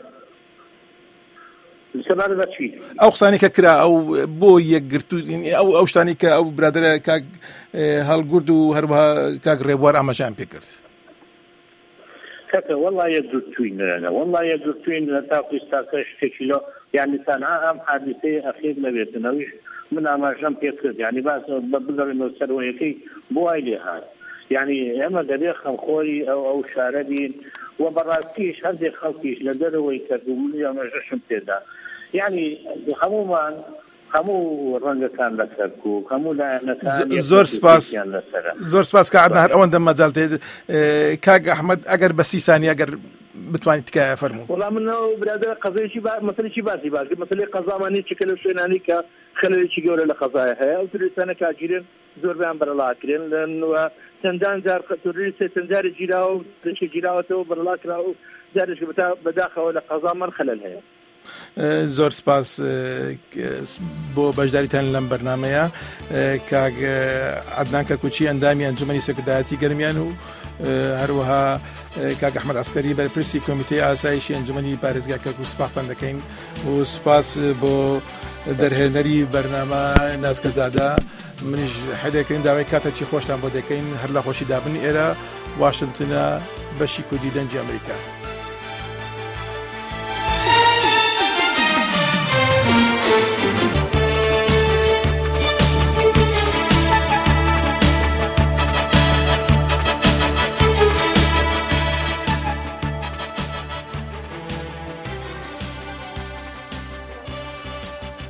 ئەو قسانی کە کرا ئەو بۆ یەکگرتو ئەو شتانی کە ئەو برادرە کاک هەڵگورد و هەروەها کاک ڕێبوار ئاماژەیان پێ کرد کەکە وەڵا یەکگرتووینە وەڵا یەکگرتووین لە تاقی ئێستاکە شتێکی لۆ یعنی تەنها ئەم حادیثەیە ئەخیر نەبێتنەوەیش من ئاماژەم پێ کرد یعنی باس بگەڕێنەوە سەرەوەیەکەی بۆ وای لێ هات یعنی ئێمە دەبێ خەمخۆری ئەو شارە بین و بەڕاستیش هەندێک خەڵکیش لە دەرەوەی کرد و من ئاماژەشم پێدا یعنی هەمومان هەموو ڕەنگەکان لە کەرکووک هەموو لایەنەکان زۆر سپاس کە عەدنان هەر ئەوەندە مەجاڵ تێ کاک ئەحمەد ئەگەر بە 30 ثانیە ئەگەر بتوانیت تکایە فەرموو وەڵام من برادر قەزەیەکی مەسەلەی باسی مەسەلەی قەزامانی چکە لە شوێنانی کە خەلەلێکی گەورە لە قەزایە هەیە ئەو تروریستانە کاگیرن زۆربیان بەرەڵاکرێن لەنوە چەندان جار تروریستە چەند جارێ گیراوە و دەشێ گیراوەتەوە بەرەڵاکراوە و جارێک بەداخەوە لە قەزامان خەلەل هەیە زۆر سپاس بۆ بەشداریتان لەم بەرنامەیە کاک عەدنان کەرکوچی ئەندامی ئەنجومەنی سەکردایەتی گەرمیان و هەروەها کاک ئەحمەد عەسکەری بەرپرسی کۆمیتەی ئاسایشی ئەنجومەنی پارێزگای کەرکووک سپاسان دەکەین و سپاس بۆ دەرهێنەری بەرنامە نازکەزادە منیش حەدێکردن داوای کاتێکی خۆشتان بۆ دەکەین هەر لە خۆشی دابنی ئێرە واشنگتنە بەشی کوردی دەنجی ئەمریکا